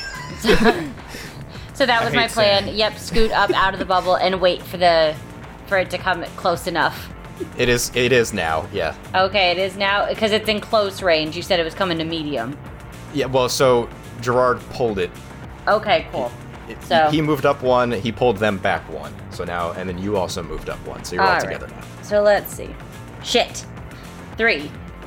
So that I was my hate plan. sand. Yep, scoot up out of the bubble and wait for the for it to come close enough. It is. It is now. Yeah. Okay, it is now because it's in close range. You said it was coming to medium. Yeah. Well, so Gerard pulled it. Okay, cool. it So- he moved up one. He pulled them back one. So now, and then you also moved up one. So you're all, All right. together now. So let's see. Shit. Three.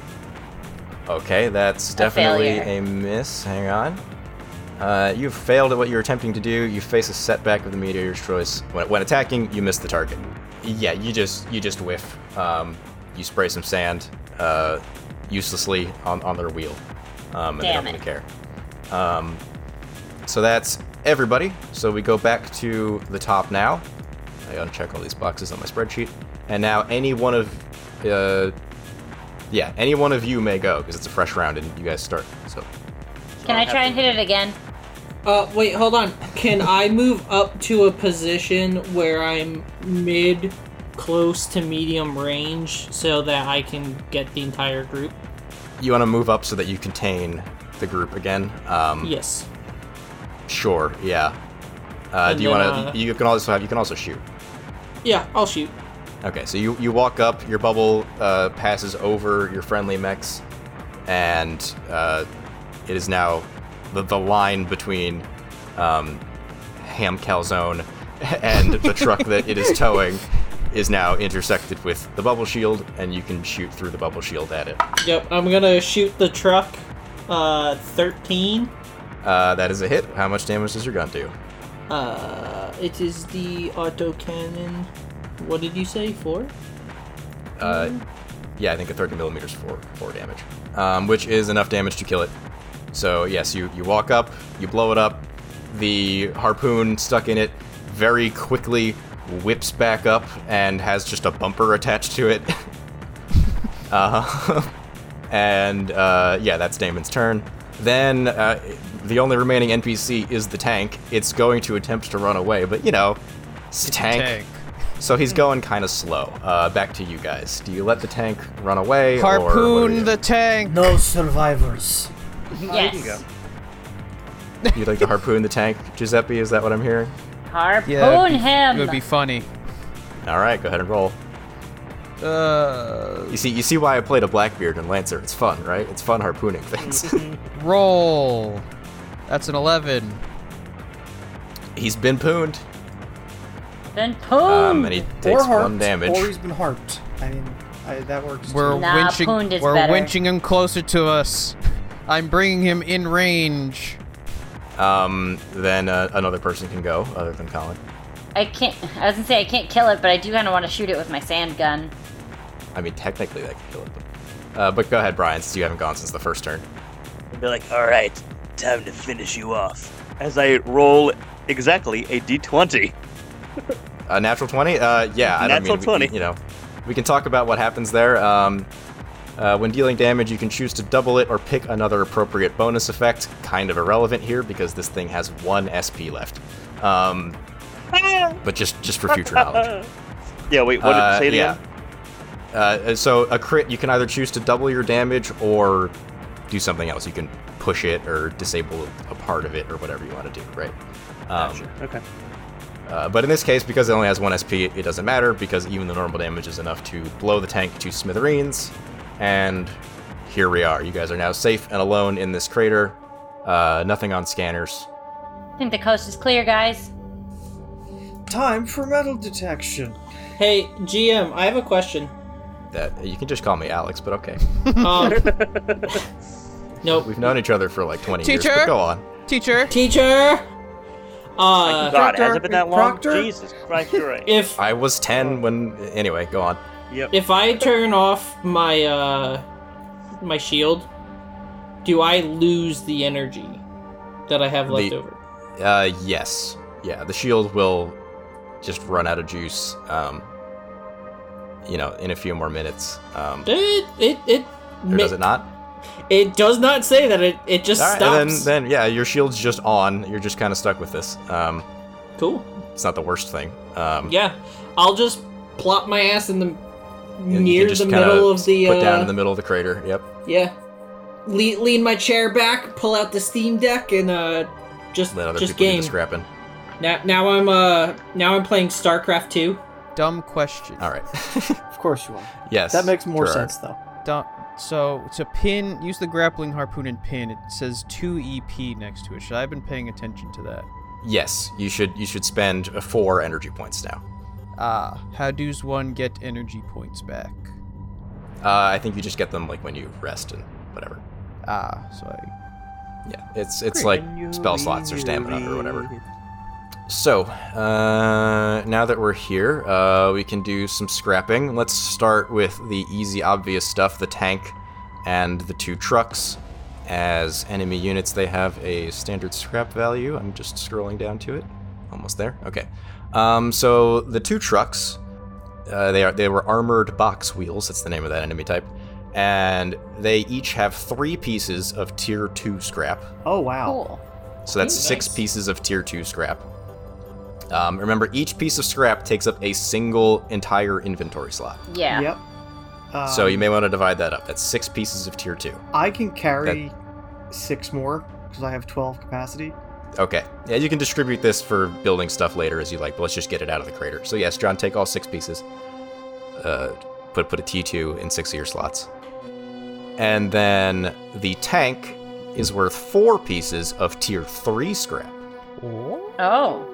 Okay, that's definitely failure. a miss. Hang on. Uh, you failed at what you were attempting to do. You face a setback of the meteor's choice. When, when attacking, you miss the target. Yeah, you just you just whiff. Um, you spray some sand uh, uselessly on, on their wheel, um, and Damn they don't it. really care. Um, so that's everybody. So we go back to the top now. I uncheck all these boxes on my spreadsheet. And now any one of, uh, yeah, any one of you may go because it's a fresh round and you guys start. So. Can I try and hit it again? Uh, wait, hold on. Can I move up to a position where I'm mid, close to medium range so that I can get the entire group? You want to move up so that you contain the group again? Um, Yes. Sure. Yeah. Uh, And do you then, want to? uh, You can also have. You can also shoot. Yeah, I'll shoot. Okay. So you you walk up. Your bubble uh, passes over your friendly mechs, and uh, it is now the the line between um, Ham Calzone and the truck that it is towing is now intersected with the bubble shield, and you can shoot through the bubble shield at it. Yep, I'm gonna shoot the truck. Uh, thirteen. Uh, that is a hit. How much damage does your gun do? Uh, it is the autocannon. What did you say? Four? Uh, yeah, I think a thirty millimeters for four damage, um, which is enough damage to kill it. So yes, you you walk up, you blow it up. The harpoon stuck in it very quickly whips back up and has just a bumper attached to it. uh, and uh, yeah, that's Damon's turn. Then uh, the only remaining N P C is the tank. It's going to attempt to run away, but you know, it's a tank. Tank. So he's going kind of slow. Uh, back to you guys. Do you let the tank run away? or what do Harpoon you the do? tank. No survivors. Yes. You'd like to harpoon the tank, Giuseppe? Is that what I'm hearing? Harpoon Yeah, it'd be- him. It would be funny. All right, go ahead and roll. Uh, You see, you see why I played a Blackbeard and Lancer. It's fun, right? It's fun harpooning things. roll. That's an eleven. He's been pooned. Then poon. Um, and he Or takes harped, one damage. or he's been harped. I mean, I, that works. We're too. Nah, winching. pooned is We're better. winching him closer to us. I'm bringing him in range. Um, then uh, another person can go, other than Colin. I can't. I was gonna say I can't kill it, but I do kind of want to shoot it with my sand gun. I mean, technically that could kill it. But, uh, but go ahead, Brian, since you haven't gone since the first turn. I'd be like, all right, time to finish you off. As I roll exactly a d twenty. A natural twenty? Uh, yeah, I don't Natural mean, we- twenty. you know, we can talk about what happens there. Um, uh, when dealing damage, you can choose to double it or pick another appropriate bonus effect. Kind of irrelevant here because this thing has one S P left. Um, but just just for future knowledge. Yeah, wait, what did Uh, you say it yeah. again? Uh, so a crit, you can either choose to double your damage or do something else. You can push it or disable a part of it or whatever you want to do, right? Um, Gotcha. Okay. Uh, but in this case, because it only has one S P, it doesn't matter because even the normal damage is enough to blow the tank to smithereens. And here we are. You guys are now safe and alone in this crater. Uh, nothing on scanners. I think the coast is clear, guys. Time for metal detection. Hey, G M, I have a question. That you can just call me Alex, but okay. Um, nope. We've known each other for like twenty years. Teacher? But go on. Teacher. Teacher. Uh, God, has Proctor, it been that long? Proctor? Jesus Christ, you're right. if I was ten when. Anyway, go on. Yep. if I turn off my uh my shield, do I lose the energy that I have left The- over? Uh, yes. Yeah, the shield will just run out of juice. Um, you know, in a few more minutes. Um, It it it or does it not? It does not say that. It it just All right, stops. and then, then yeah, your shield's just on. You're just kind of stuck with this. Um, Cool. it's not the worst thing. Um, Yeah, I'll just plop my ass in the and you near can just the kinda middle of the put uh, down in the middle of the crater. Yep. yeah. Lean, lean my chair back, pull out the Steam Deck, and uh, just Let other just people do game. the scrapping. Now now I'm uh now I'm playing StarCraft two. Dumb question. All right. Of course you are. yes. That makes more Gerard. sense, though. Dumb. So to pin, use the grappling harpoon and pin. It says two E P next to it. Should I have been paying attention to that? Yes, you should. You should spend uh, four energy points now. Ah, how does one get energy points back? Uh, I think you just get them like when you rest and whatever. Ah, so I. Yeah, it's it's like spell slots or stamina or whatever. So, uh, now that we're here, uh, we can do some scrapping. Let's start with the easy, obvious stuff, the tank and the two trucks. As enemy units, they have a standard scrap value. I'm just scrolling down to it almost there. Okay. Um, so the two trucks, uh, they are they were armored box wheels. That's the name of that enemy type, and they each have three pieces of tier two scrap. Oh wow. Cool. So that's Ooh, six nice. pieces of tier two scrap. Um, remember, each piece of scrap takes up a single entire inventory slot. Yeah. Yep. Um, So you may want to divide that up. That's six pieces of tier two. I can carry six more because I have twelve capacity. Okay. Yeah, you can distribute this for building stuff later as you like, but let's just get it out of the crater. So yes, John, take all six pieces. Uh, put put a T two in six of your slots. And then the tank is worth four pieces of tier three scrap. Oh.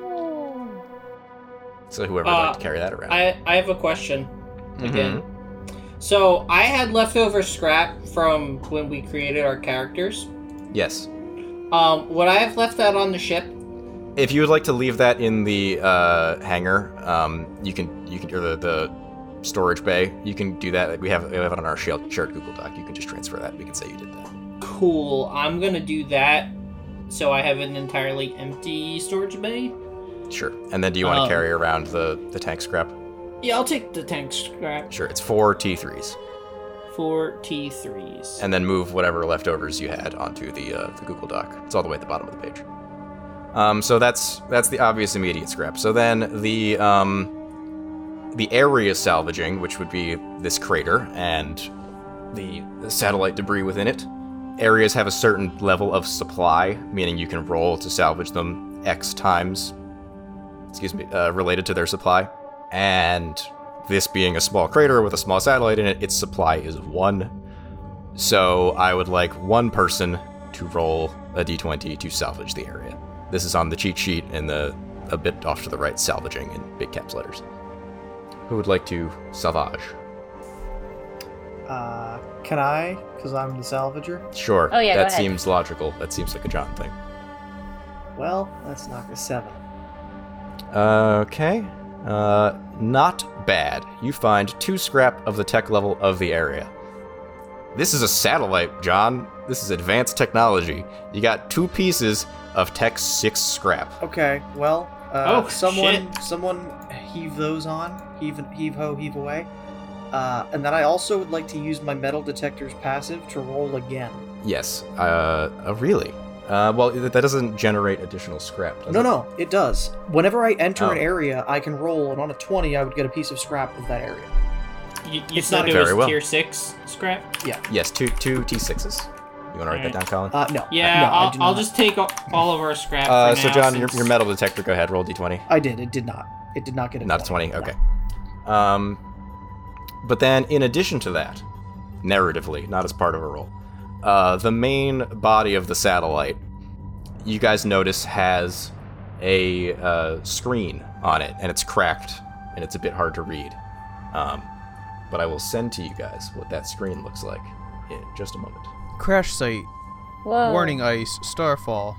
So whoever would Uh, like to carry that around. I, I have a question again. Mhm. So I had leftover scrap from when we created our characters. Yes. Um, would I have left that on the ship? If you would like to leave that in the uh, hangar, um, you can you can or the, the storage bay. You can do that. We have we have it on our shared, shared Google Doc. You can just transfer that. We can say you did that. Cool. I'm gonna do that, so I have an entirely empty storage bay. Sure. And then do you want to Um, carry around the, the tank scrap? Yeah, I'll take the tank scrap. Sure. It's four T threes. Four T threes. And then move whatever leftovers you had onto the uh, the Google Doc. It's all the way at the bottom of the page. Um, so that's that's the obvious immediate scrap. So then the um, the area salvaging, which would be this crater and the, the satellite debris within it. Areas have a certain level of supply, meaning you can roll to salvage them X times. Excuse me, uh, related to their supply. And this being a small crater with a small satellite in it, its supply is one. So I would like one person to roll a d twenty to salvage the area. This is on the cheat sheet in the a bit off to the right, salvaging in big caps letters. Who would like to salvage? Uh, can I? Because I'm the salvager. Sure. Oh, yeah, go that ahead. seems logical. That seems like a John thing. Well, that's knock a seven. Okay. Uh, not bad. You find two scrap of the tech level of the area. This is a satellite, John. This is advanced technology. You got two pieces of tech six scrap. Okay. Well, uh, Oh, someone, shit. someone heave those on. Heave, heave ho, heave away. Uh, and then I also would like to use my metal detector's passive to roll again. Yes. Uh, uh really? Uh, well, that doesn't generate additional scrap, does No, it? no, it does. Whenever I enter Oh. an area, I can roll, and on a twenty, I would get a piece of scrap of that area. You, you It's said not it very was well. tier six scrap? Yes, two two T sixes. You want to write that down, Colin? Uh, no. Yeah, no, I I'll, do I'll not. just take all, all of our scrap. Uh, for so now, John, your, since- your metal detector, go ahead, roll d twenty. I did. It did not. It did not get a Not a twenty. twenty? No. Okay. Um, but then, in addition to that, narratively, not as part of a roll, uh, the main body of the satellite, you guys notice, has a uh, screen on it, and it's cracked, and it's a bit hard to read. Um, but I will send to you guys what that screen looks like in just a moment. Crash site. Whoa. Warning ice. Starfall.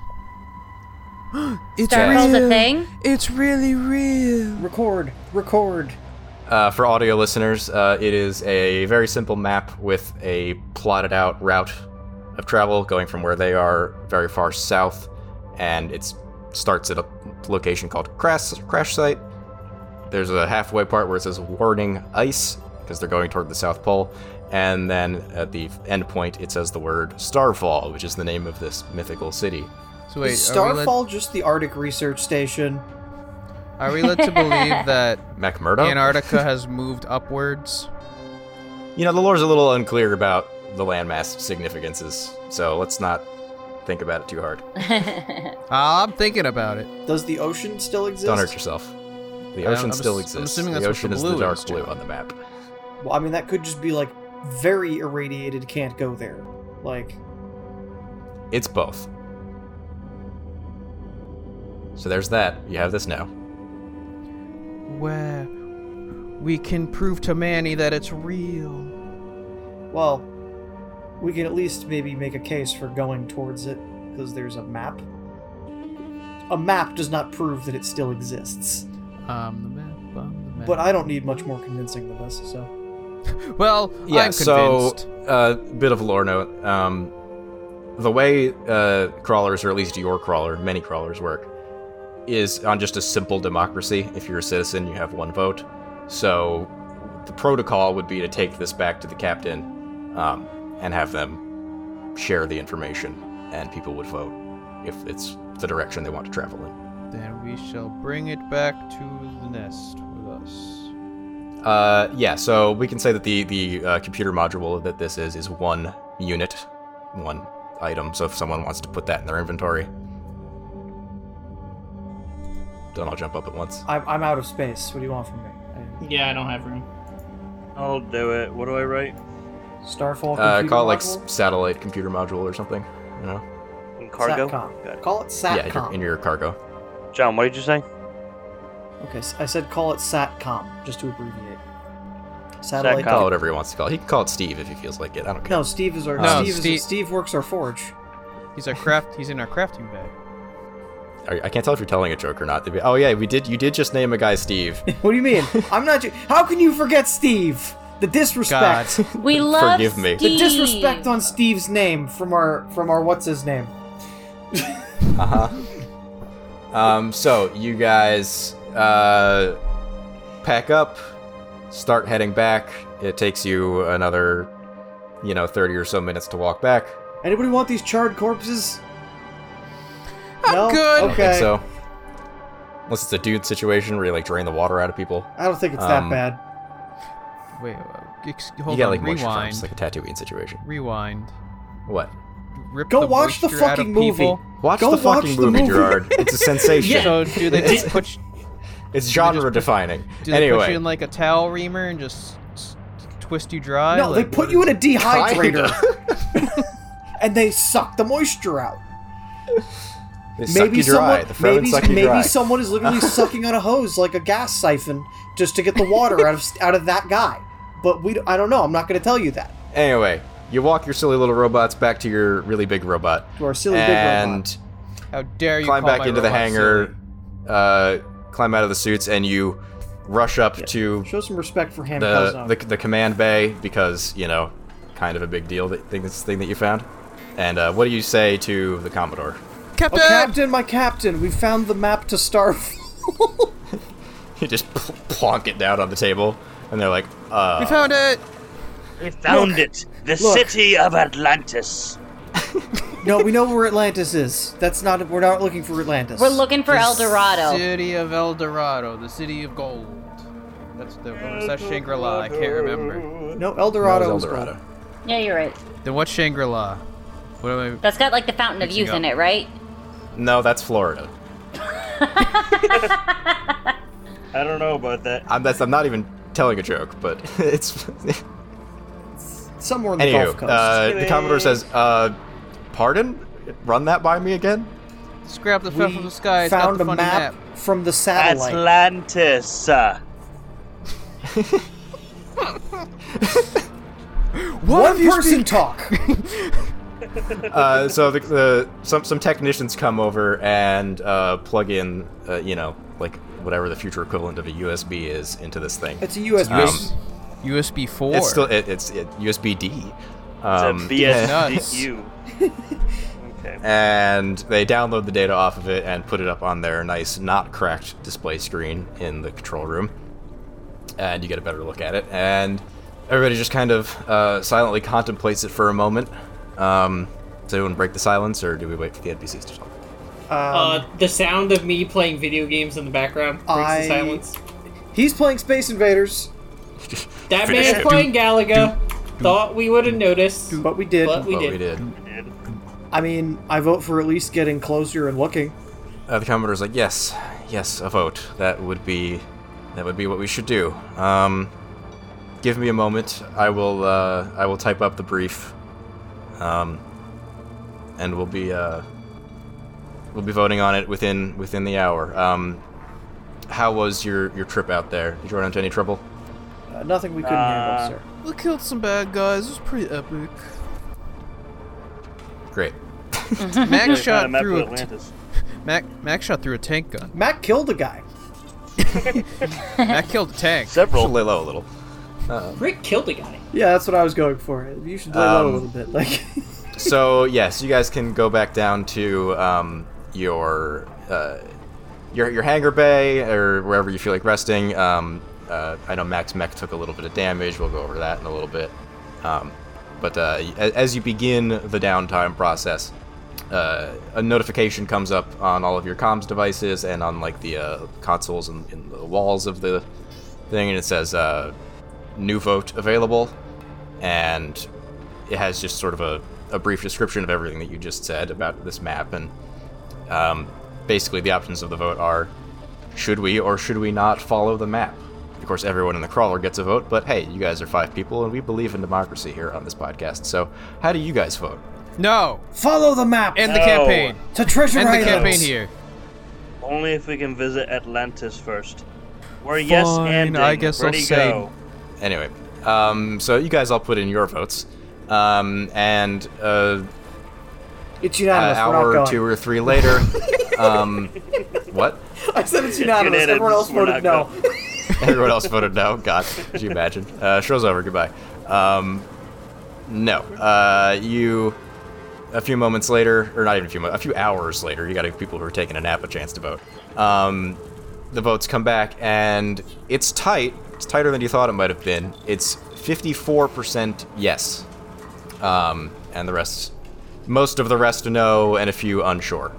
It's Starfall's real. a thing? It's really real. Record. Record. Uh, for audio listeners, uh, it is a very simple map with a plotted out route of travel going from where they are very far south, and it starts at a location called Crash, Crash Site. There's a halfway part where it says Warning Ice, because they're going toward the South Pole, and then at the end point it says the word Starfall, which is the name of this mythical city. So wait, Is are we, led, Starfall just the Arctic Research Station? are we led to believe that McMurdo? Antarctica has moved upwards? You know, the lore's a little unclear about the landmass significances, so let's not think about it too hard. Ah, I'm thinking about it. Does the ocean still exist? Don't hurt yourself. The I'm- ocean I'm still ass- I'm exists. assuming the that's what ocean the is the blue dark is, blue John. on the map. Well, I mean, that could just be like very irradiated, can't go there. Like, It's both. So there's that. You have this now. Where we can prove to Manny that it's real. well, we can at least maybe make a case for going towards it, because there's a map. A map does not prove that it still exists. Um, the map, um, the map. But I don't need much more convincing than this, so. well, Yeah, I'm so, convinced. a uh, bit of a lore note. Um, the way uh, crawlers, or at least your crawler, many crawlers work, is on just a simple democracy. If you're a citizen, you have one vote. So the protocol would be to take this back to the captain um, and have them share the information, and people would vote if it's the direction they want to travel in. Then we shall bring it back to the nest with us. Uh, yeah, so we can say that the, the uh, computer module that this is is one unit, one item, so if someone wants to put that in their inventory, don't all jump up at once. I'm, I'm out of space. What do you want from me? I- Yeah, I don't have room. I'll do it. What do I write? Starfall Uh, computer call it like module? s- satellite computer module or something, you know? In cargo? Satcom. Got it. Call it Satcom. Yeah, in your, in your cargo. John, what did you say? Okay, s- I said call it Satcom, just to abbreviate. Satellite. Satcom. Call it whatever he wants to call it. He can call it Steve if he feels like it. I don't care. No, Steve is our. No, Steve, Steve- Is, Steve works our forge. He's our craft. He's in our crafting bag. I, I can't tell if you're telling a joke or not. They'd be, oh yeah, we did. You did just name a guy Steve. What do you mean? I'm not. Ju- How can you forget Steve? The disrespect. We love Forgive me. The Steve. disrespect on Steve's name from our from our what's his name. Uh huh. Um. So you guys uh pack up, start heading back. It takes you another, you know, thirty or so minutes to walk back. Anybody want these charred corpses? I'm no? good. I don't Okay. think so. Unless it's a dude situation where you like drain the water out of people. I don't think it's Um, that bad. Wait, uh, ex- You hold get on. like moisture from it. Rewind. It's like a Tatooine situation. Rewind. What? Rip Go the watch the moisture out of fucking movie. people. Watch Go the watch fucking the movie, movie. Gerard. It's a sensation. So do they just put? It's genre defining. Do they put Anyway, you in like a towel reamer and just s- twist you dry? No, they Like, put what you is in a dehydrator Kinda. and they suck the moisture out. They suck Maybe you dry. someone, The Fremen maybe, suck you maybe dry. someone is literally sucking on a hose like a gas siphon just to get the water out of out of that guy. But we, I don't know. I'm not going to tell you that. Anyway, you walk your silly little robots back to your really big robot. To our silly big and robot. How dare you climb call back my into the robot hangar, silly? uh, climb out of the suits, and you rush up Yeah. to Show some respect for Ham the, Calzone. the the command bay because, you know, kind of a big deal, that thing, this thing that you found. And uh, what do you say to the Commodore? Oh, Captain! Captain, my captain, we found the map to Starfall. You just pl- plonk it down on the table, and they're like, uh... We found it. We found Look. it! The Look. city of Atlantis! No, we know where Atlantis is. That's not. We're not looking for Atlantis. We're looking for El Dorado. City of El Dorado, the city of gold. That's the or was that Shangri-La? I can't remember. No, El Dorado. No, was it's El Dorado. gold. Yeah, you're right. Then what's Shangri-La? What am I? That's got like the Fountain of Mixing Youth in up. it, right? No, that's Florida. I don't know about that. I'm, that's, I'm not even telling a joke, but it's... Somewhere in the Gulf Anywho, Coast. uh, the Commodore says, uh, pardon? Run that by me again? Scrap the fell we from the sky. It's found got the a funny map, map. from the satellite. Atlantis! Uh, One person talk. Uh, so the, the some some technicians come over and uh, plug in, uh, you know, like whatever the future equivalent of a U S B is into this thing. It's a U S B. Um, U S B four. It's still it, it's it, U S B D. it's Um, a B S Nuts. D U. Okay. and they download the data off of it and put it up on their nice, not cracked display screen in the control room. And you get a better look at it. And everybody just kind of uh, silently contemplates it for a moment. Um, does anyone break the silence, or do we wait for the N P Cs to talk? Uh, the sound of me playing video games in the background breaks I- the silence. He's playing Space Invaders, That Finish man it. playing Galaga. Thought we would have noticed, but we did. but we Well, did. we did. I mean, I vote for at least getting closer and looking. Uh, the Commodore's like, yes, yes, a vote. That would be, that would be what we should do. Um, give me a moment. I will, uh, I will type up the brief. Um, and we'll be, uh, we'll be voting on it within within the hour. Um, how was your your trip out there? Did you run into any trouble? Uh, nothing we couldn't Uh, handle, sir. We killed some bad guys. It was pretty epic. Great. Mac Found a shot map through of a Atlantis. Mac Mac shot through a tank gun. Mac killed a guy. Mac killed a tank. Should Several. lay low a little. Rick killed a guy. Yeah, that's what I was going for. You should lay low a Um, little bit. Like, So yes, you guys can go back down to um, your uh, your your hangar bay or wherever you feel like resting. Um, uh, I know Max Mech took a little bit of damage. We'll go over that in a little bit. Um, but uh, as you begin the downtime process, uh, a notification comes up on all of your comms devices and on like the uh, consoles and in the walls of the thing, and it says uh, "New vote available," and it has just sort of a, a brief description of everything that you just said about this map, and um, basically the options of the vote are: should we or should we not follow the map? Of course, everyone in the crawler gets a vote, but hey, you guys are five people, and we believe in democracy here on this podcast. So, how do you guys vote? No. Follow the map. End the No. campaign. To treasure End the items. campaign here. Only if we can visit Atlantis first. We're yes and I guess I'll ready say- go. Anyway, um, so you guys all put in your votes, um, and uh, It's an unanimous. We're not hour or going. two or three later, um, what? I said it's unanimous. Unanimous, Everyone else we're voted not no. going. Everyone else voted no. God, could you imagine? Uh, show's over. Goodbye. Um, no. Uh, you. A few moments later, or not even a few moments, a few hours later, you got to give people who are taking a nap a chance to vote. Um, the votes come back, and it's tight. It's tighter than you thought it might have been. It's fifty-four percent yes, um, and the rest, most of the rest no, and a few unsure.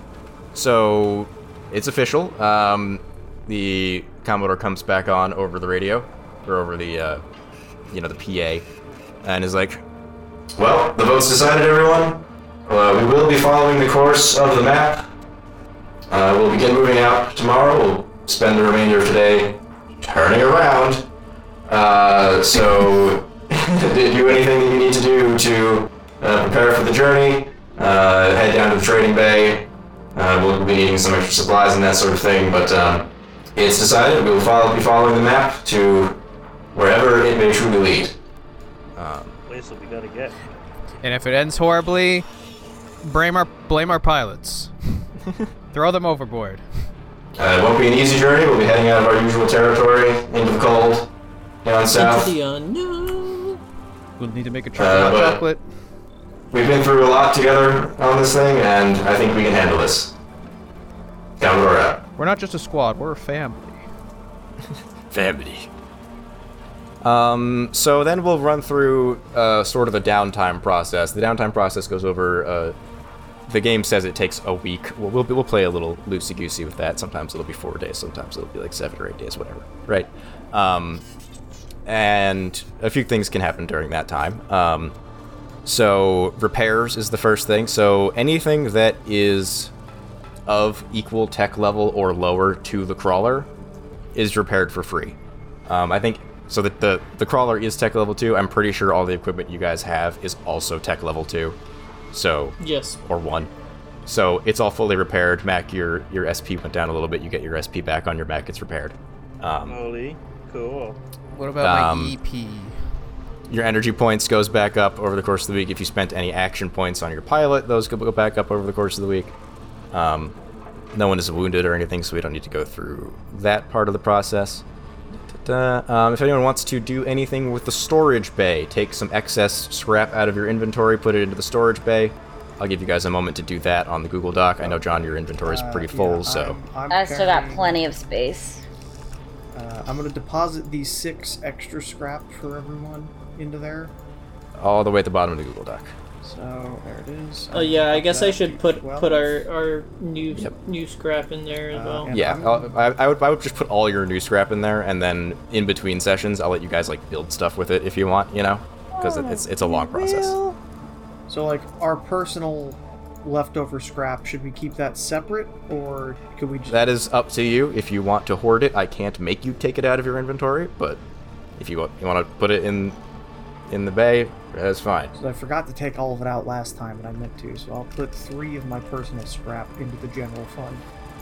So it's official. Um, the Commodore comes back on over the radio, or over the, uh, you know, the P A, and is like, "Well, the vote's decided, everyone. Uh, we will be following the course of the map. Uh, we'll begin moving out tomorrow. We'll spend the remainder of today turning around. Uh, so, do anything that you need to do to uh, prepare for the journey. Uh, head down to the trading bay. Uh, we'll be needing some extra supplies and that sort of thing, but um, it's decided we will follow, be following the map to wherever it may truly lead." Um, Place that we gotta get. And if it ends horribly, blame our blame our pilots. Throw them overboard. Uh, it won't be an easy journey. We'll be heading out of our usual territory into the cold, down south. Into the unknown. We'll need to make a trip Uh, hot but- chocolate. We've been through a lot together on this thing, and I think we can handle this. Commodore out. We're not just a squad. We're a family. Family. Um, so then we'll run through uh, sort of a downtime process. The downtime process goes over. Uh, the game says it takes a week. We'll, we'll we'll play a little loosey goosey with that. Sometimes it'll be four days. Sometimes it'll be like seven or eight days, whatever. Right. Um, and a few things can happen during that time. Um, so repairs is the first thing. So anything that is of equal tech level or lower to the crawler is repaired for free. Um, I think. So that the, the crawler is tech level two. I'm pretty sure all the equipment you guys have is also tech level two. So Yes. or one. So it's all fully repaired. Mac, your your S P went down a little bit. You get your S P back on your Mac. It's repaired. Um, Holy cool. What about Um, my E P? your energy points goes back up over the course of the week. If you spent any action points on your pilot, those go back up over the course of the week. Um, no one is wounded or anything, so we don't need to go through that part of the process. Uh, um, if anyone wants to do anything with the storage bay, take some excess scrap out of your inventory, put it into the storage bay. I'll give you guys a moment to do that on the Google Doc. I know, John, your inventory is Uh, pretty yeah, full, so I'm, I'm I still got carrying- plenty of space. Uh, I'm gonna deposit these six extra scrap for everyone into there. all the way at the bottom of the Google Doc. So there it is. Oh yeah, I guess I That should put twelve. put our our new Yep. new scrap in there as Uh, well. and Yeah, I'm- I'll, I, I would I would just put all your new scrap in there, and then in between sessions, I'll let you guys like build stuff with it if you want, you know, because it's it's a long process. So like our personal leftover scrap, should we keep that separate, or could we just? That is up to you. If you want to hoard it, I can't make you take it out of your inventory, but if you want, you want to put it in in the bay, that's fine. So I forgot to take all of it out last time, and I meant to. So I'll put three of my personal scrap into the general fund.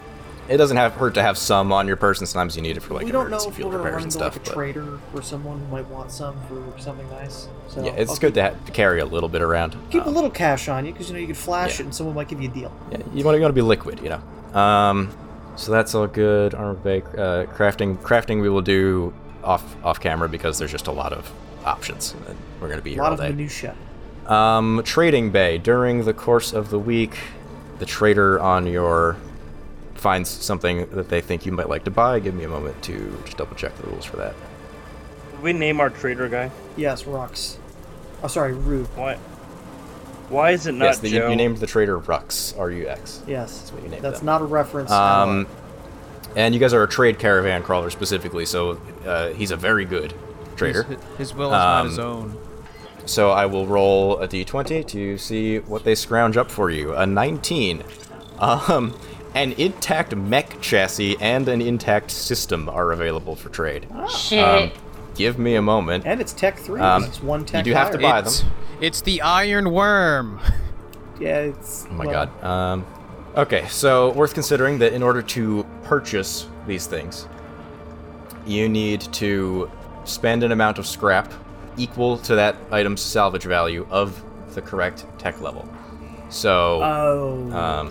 It doesn't have hurt to have some on your person. Sometimes you need it for like we don't know emergency if field we're gonna repairs run and into stuff. like a But trader or someone who might want some for something nice. So yeah, it's I'll good keep, to, ha- to carry a little bit around. keep a Um, little cash on you, because you know you could flash yeah. it and someone might give you a deal. Yeah, you want to, you want to be liquid, you know. Um, so that's all good. Armor bay, uh, crafting, crafting we will do off off camera because there's just a lot of options. And we're gonna be A here lot all of day. minutia. Um, trading bay. During the course of the week, the trader on your finds something that they think you might like to buy, give me a moment to just double check the rules for that. Did we name our trader guy? Yes, Rux. Oh, sorry, Rube. Why? Why is it not yes, the, Joe? you, you named the trader Rux, R U X. Yes. That's what you named That's them. not a reference. Um, and you guys are a trade caravan crawler specifically, so uh, he's a very good trader. His, his will is not his Um, own. So I will roll a d twenty to see what they scrounge up for you. A nineteen. Um, an intact mech chassis and an intact system are available for trade. Shit. Um, give me a moment. And it's Tech three. Um, it's one Tech you do have to higher. buy It's, them. it's the Iron Worm. Yeah, it's. Oh my well, god. Um, okay, so worth considering that in order to purchase these things, you need to spend an amount of scrap equal to that item's salvage value of the correct tech level. So, Oh. um,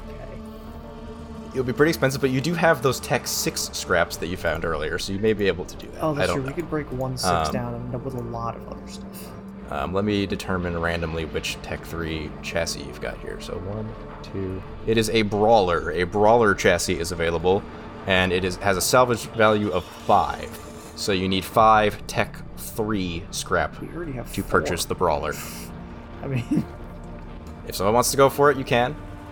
it'll be pretty expensive, but you do have those tech six scraps that you found earlier, so you may be able to do that. oh, I that's don't true. know. We could break one six Um, down and end up with a lot of other stuff. Um, let me determine randomly which Tech three chassis you've got here. So one, two. It is a Brawler. A Brawler chassis is available, and it is has a salvage value of five. So you need five Tech three scrap We already have to four. purchase the Brawler. I mean, If someone wants to go for it, you can.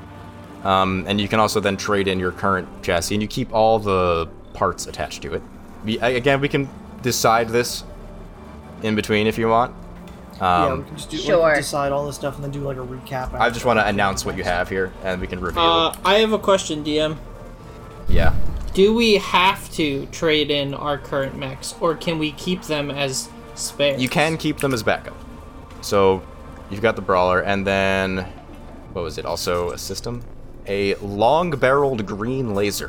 Um, and you can also then trade in your current chassis, and you keep all the parts attached to it. We, again, we can decide this in between if you want. yeah, we Um, can just do, we sure. can decide all this stuff and then do like a recap. I just want to announce what you have here, and we can reveal Uh, it. I have a question, D M. Yeah. Do we have to trade in our current mechs, or can we keep them as spares? You can keep them as backup. So you've got the Brawler, and then what was it? Also a system, a long-barreled green laser.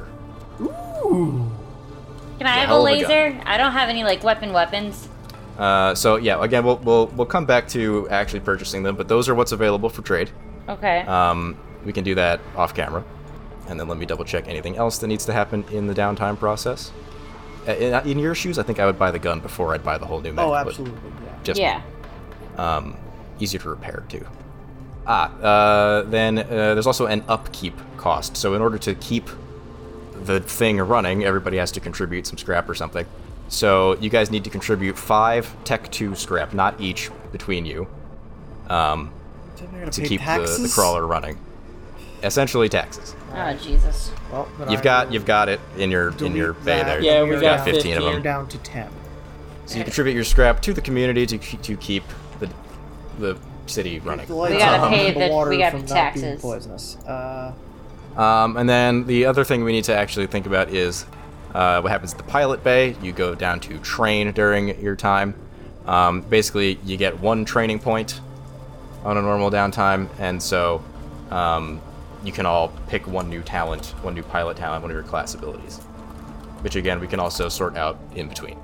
Can I have a hell of a gun. laser? I don't have any like weapon weapons. Uh, so yeah, again, we'll we'll we'll come back to actually purchasing them, but those are what's available for trade. Okay. Um, we can do that off camera, and then let me double check anything else that needs to happen in the downtime process. Uh, In, in your shoes, I think I would buy the gun before I'd buy the whole new mech. Oh, but absolutely. Yeah. Just yeah. um, easier to repair too. Ah, uh, then uh, there's also an upkeep cost. So in order to keep the thing running, everybody has to contribute some scrap or something. So you guys need to contribute five Tech two scrap, not each, between you, um, Then they're gonna to pay keep the, taxes? the crawler running. Essentially taxes. Oh Jesus. Well, then You've I got will you've got it in your in delete your bay that. there. Yeah, we You've got fifteen of We're them. down to ten. So you contribute your scrap to the community to ke- to keep the the city running. The lights We gotta on, pay the the- water we gotta from pay not being taxes. poisonous. Uh, Um, and then the other thing we need to actually think about is uh, what happens at the pilot bay. You go down to train during your time. Um, basically, you get one training point on a normal downtime, and so um, you can all pick one new talent, one new pilot talent, one of your class abilities. Which again, we can also sort out in between.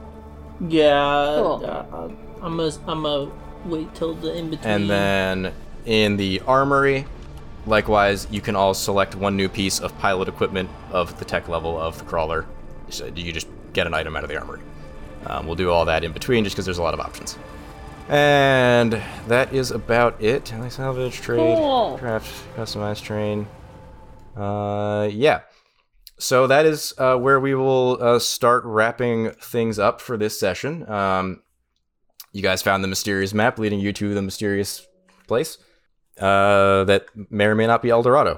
Yeah. Cool. Uh, I'm a. I'm a. Wait till the in between. And then in the armory, likewise, you can all select one new piece of pilot equipment of the tech level of the crawler. So you just get an item out of the armory. Um, we'll do all that in between just because there's a lot of options. And that is about it. Tele salvage, trade, Cool. craft, customize, train. Uh, yeah. So that is uh, where we will uh, start wrapping things up for this session. Um, you guys found the mysterious map leading you to the mysterious place uh, that may or may not be El Dorado,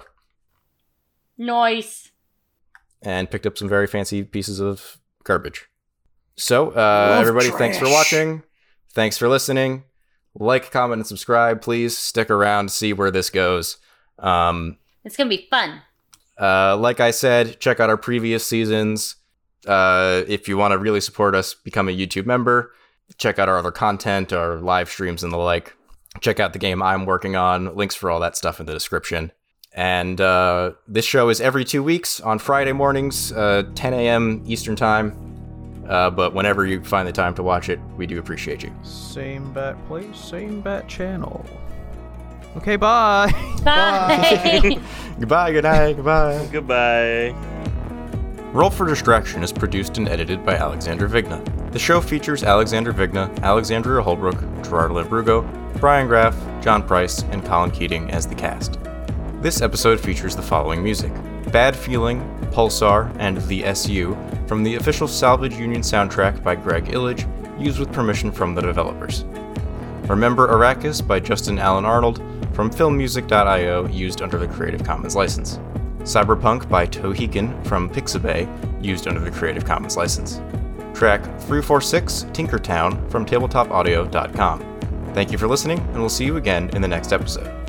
Nice. and picked up some very fancy pieces of garbage. So, uh, everybody, thanks for trash. watching. Thanks for listening. Like, comment, and subscribe. Please stick around, see where this goes. Um, It's gonna be fun. uh, like I said, check out our previous seasons. Uh, if you want to really support us, become a YouTube member. Check out our other content, our live streams, and the like. Check out the game I'm working on. Links for all that stuff in the description. And uh, this show is every two weeks on Friday mornings, uh, ten a.m. Eastern Time. Uh, but whenever you find the time to watch it, we do appreciate you. Same bat place, same bat channel. Okay, bye. Bye. Goodbye, good night, goodbye. Goodbye. Roll for Distraction is produced and edited by Alexander Vigna. The show features Alexander Vigna, Alexandria Holbrook, Gerardo Labrugo, Brian Graff, John Price, and Colin Keating as the cast. This episode features the following music: Bad Feeling, Pulsar, and The S U from the official Salvage Union soundtrack by Greg Illage, used with permission from the developers. Remember Arrakis by Justin Allen Arnold from film music dot io, used under the Creative Commons license. Cyberpunk by Tohiken from Pixabay, used under the Creative Commons license. Track three forty-six, Tinkertown from tabletop audio dot com. Thank you for listening, and we'll see you again in the next episode.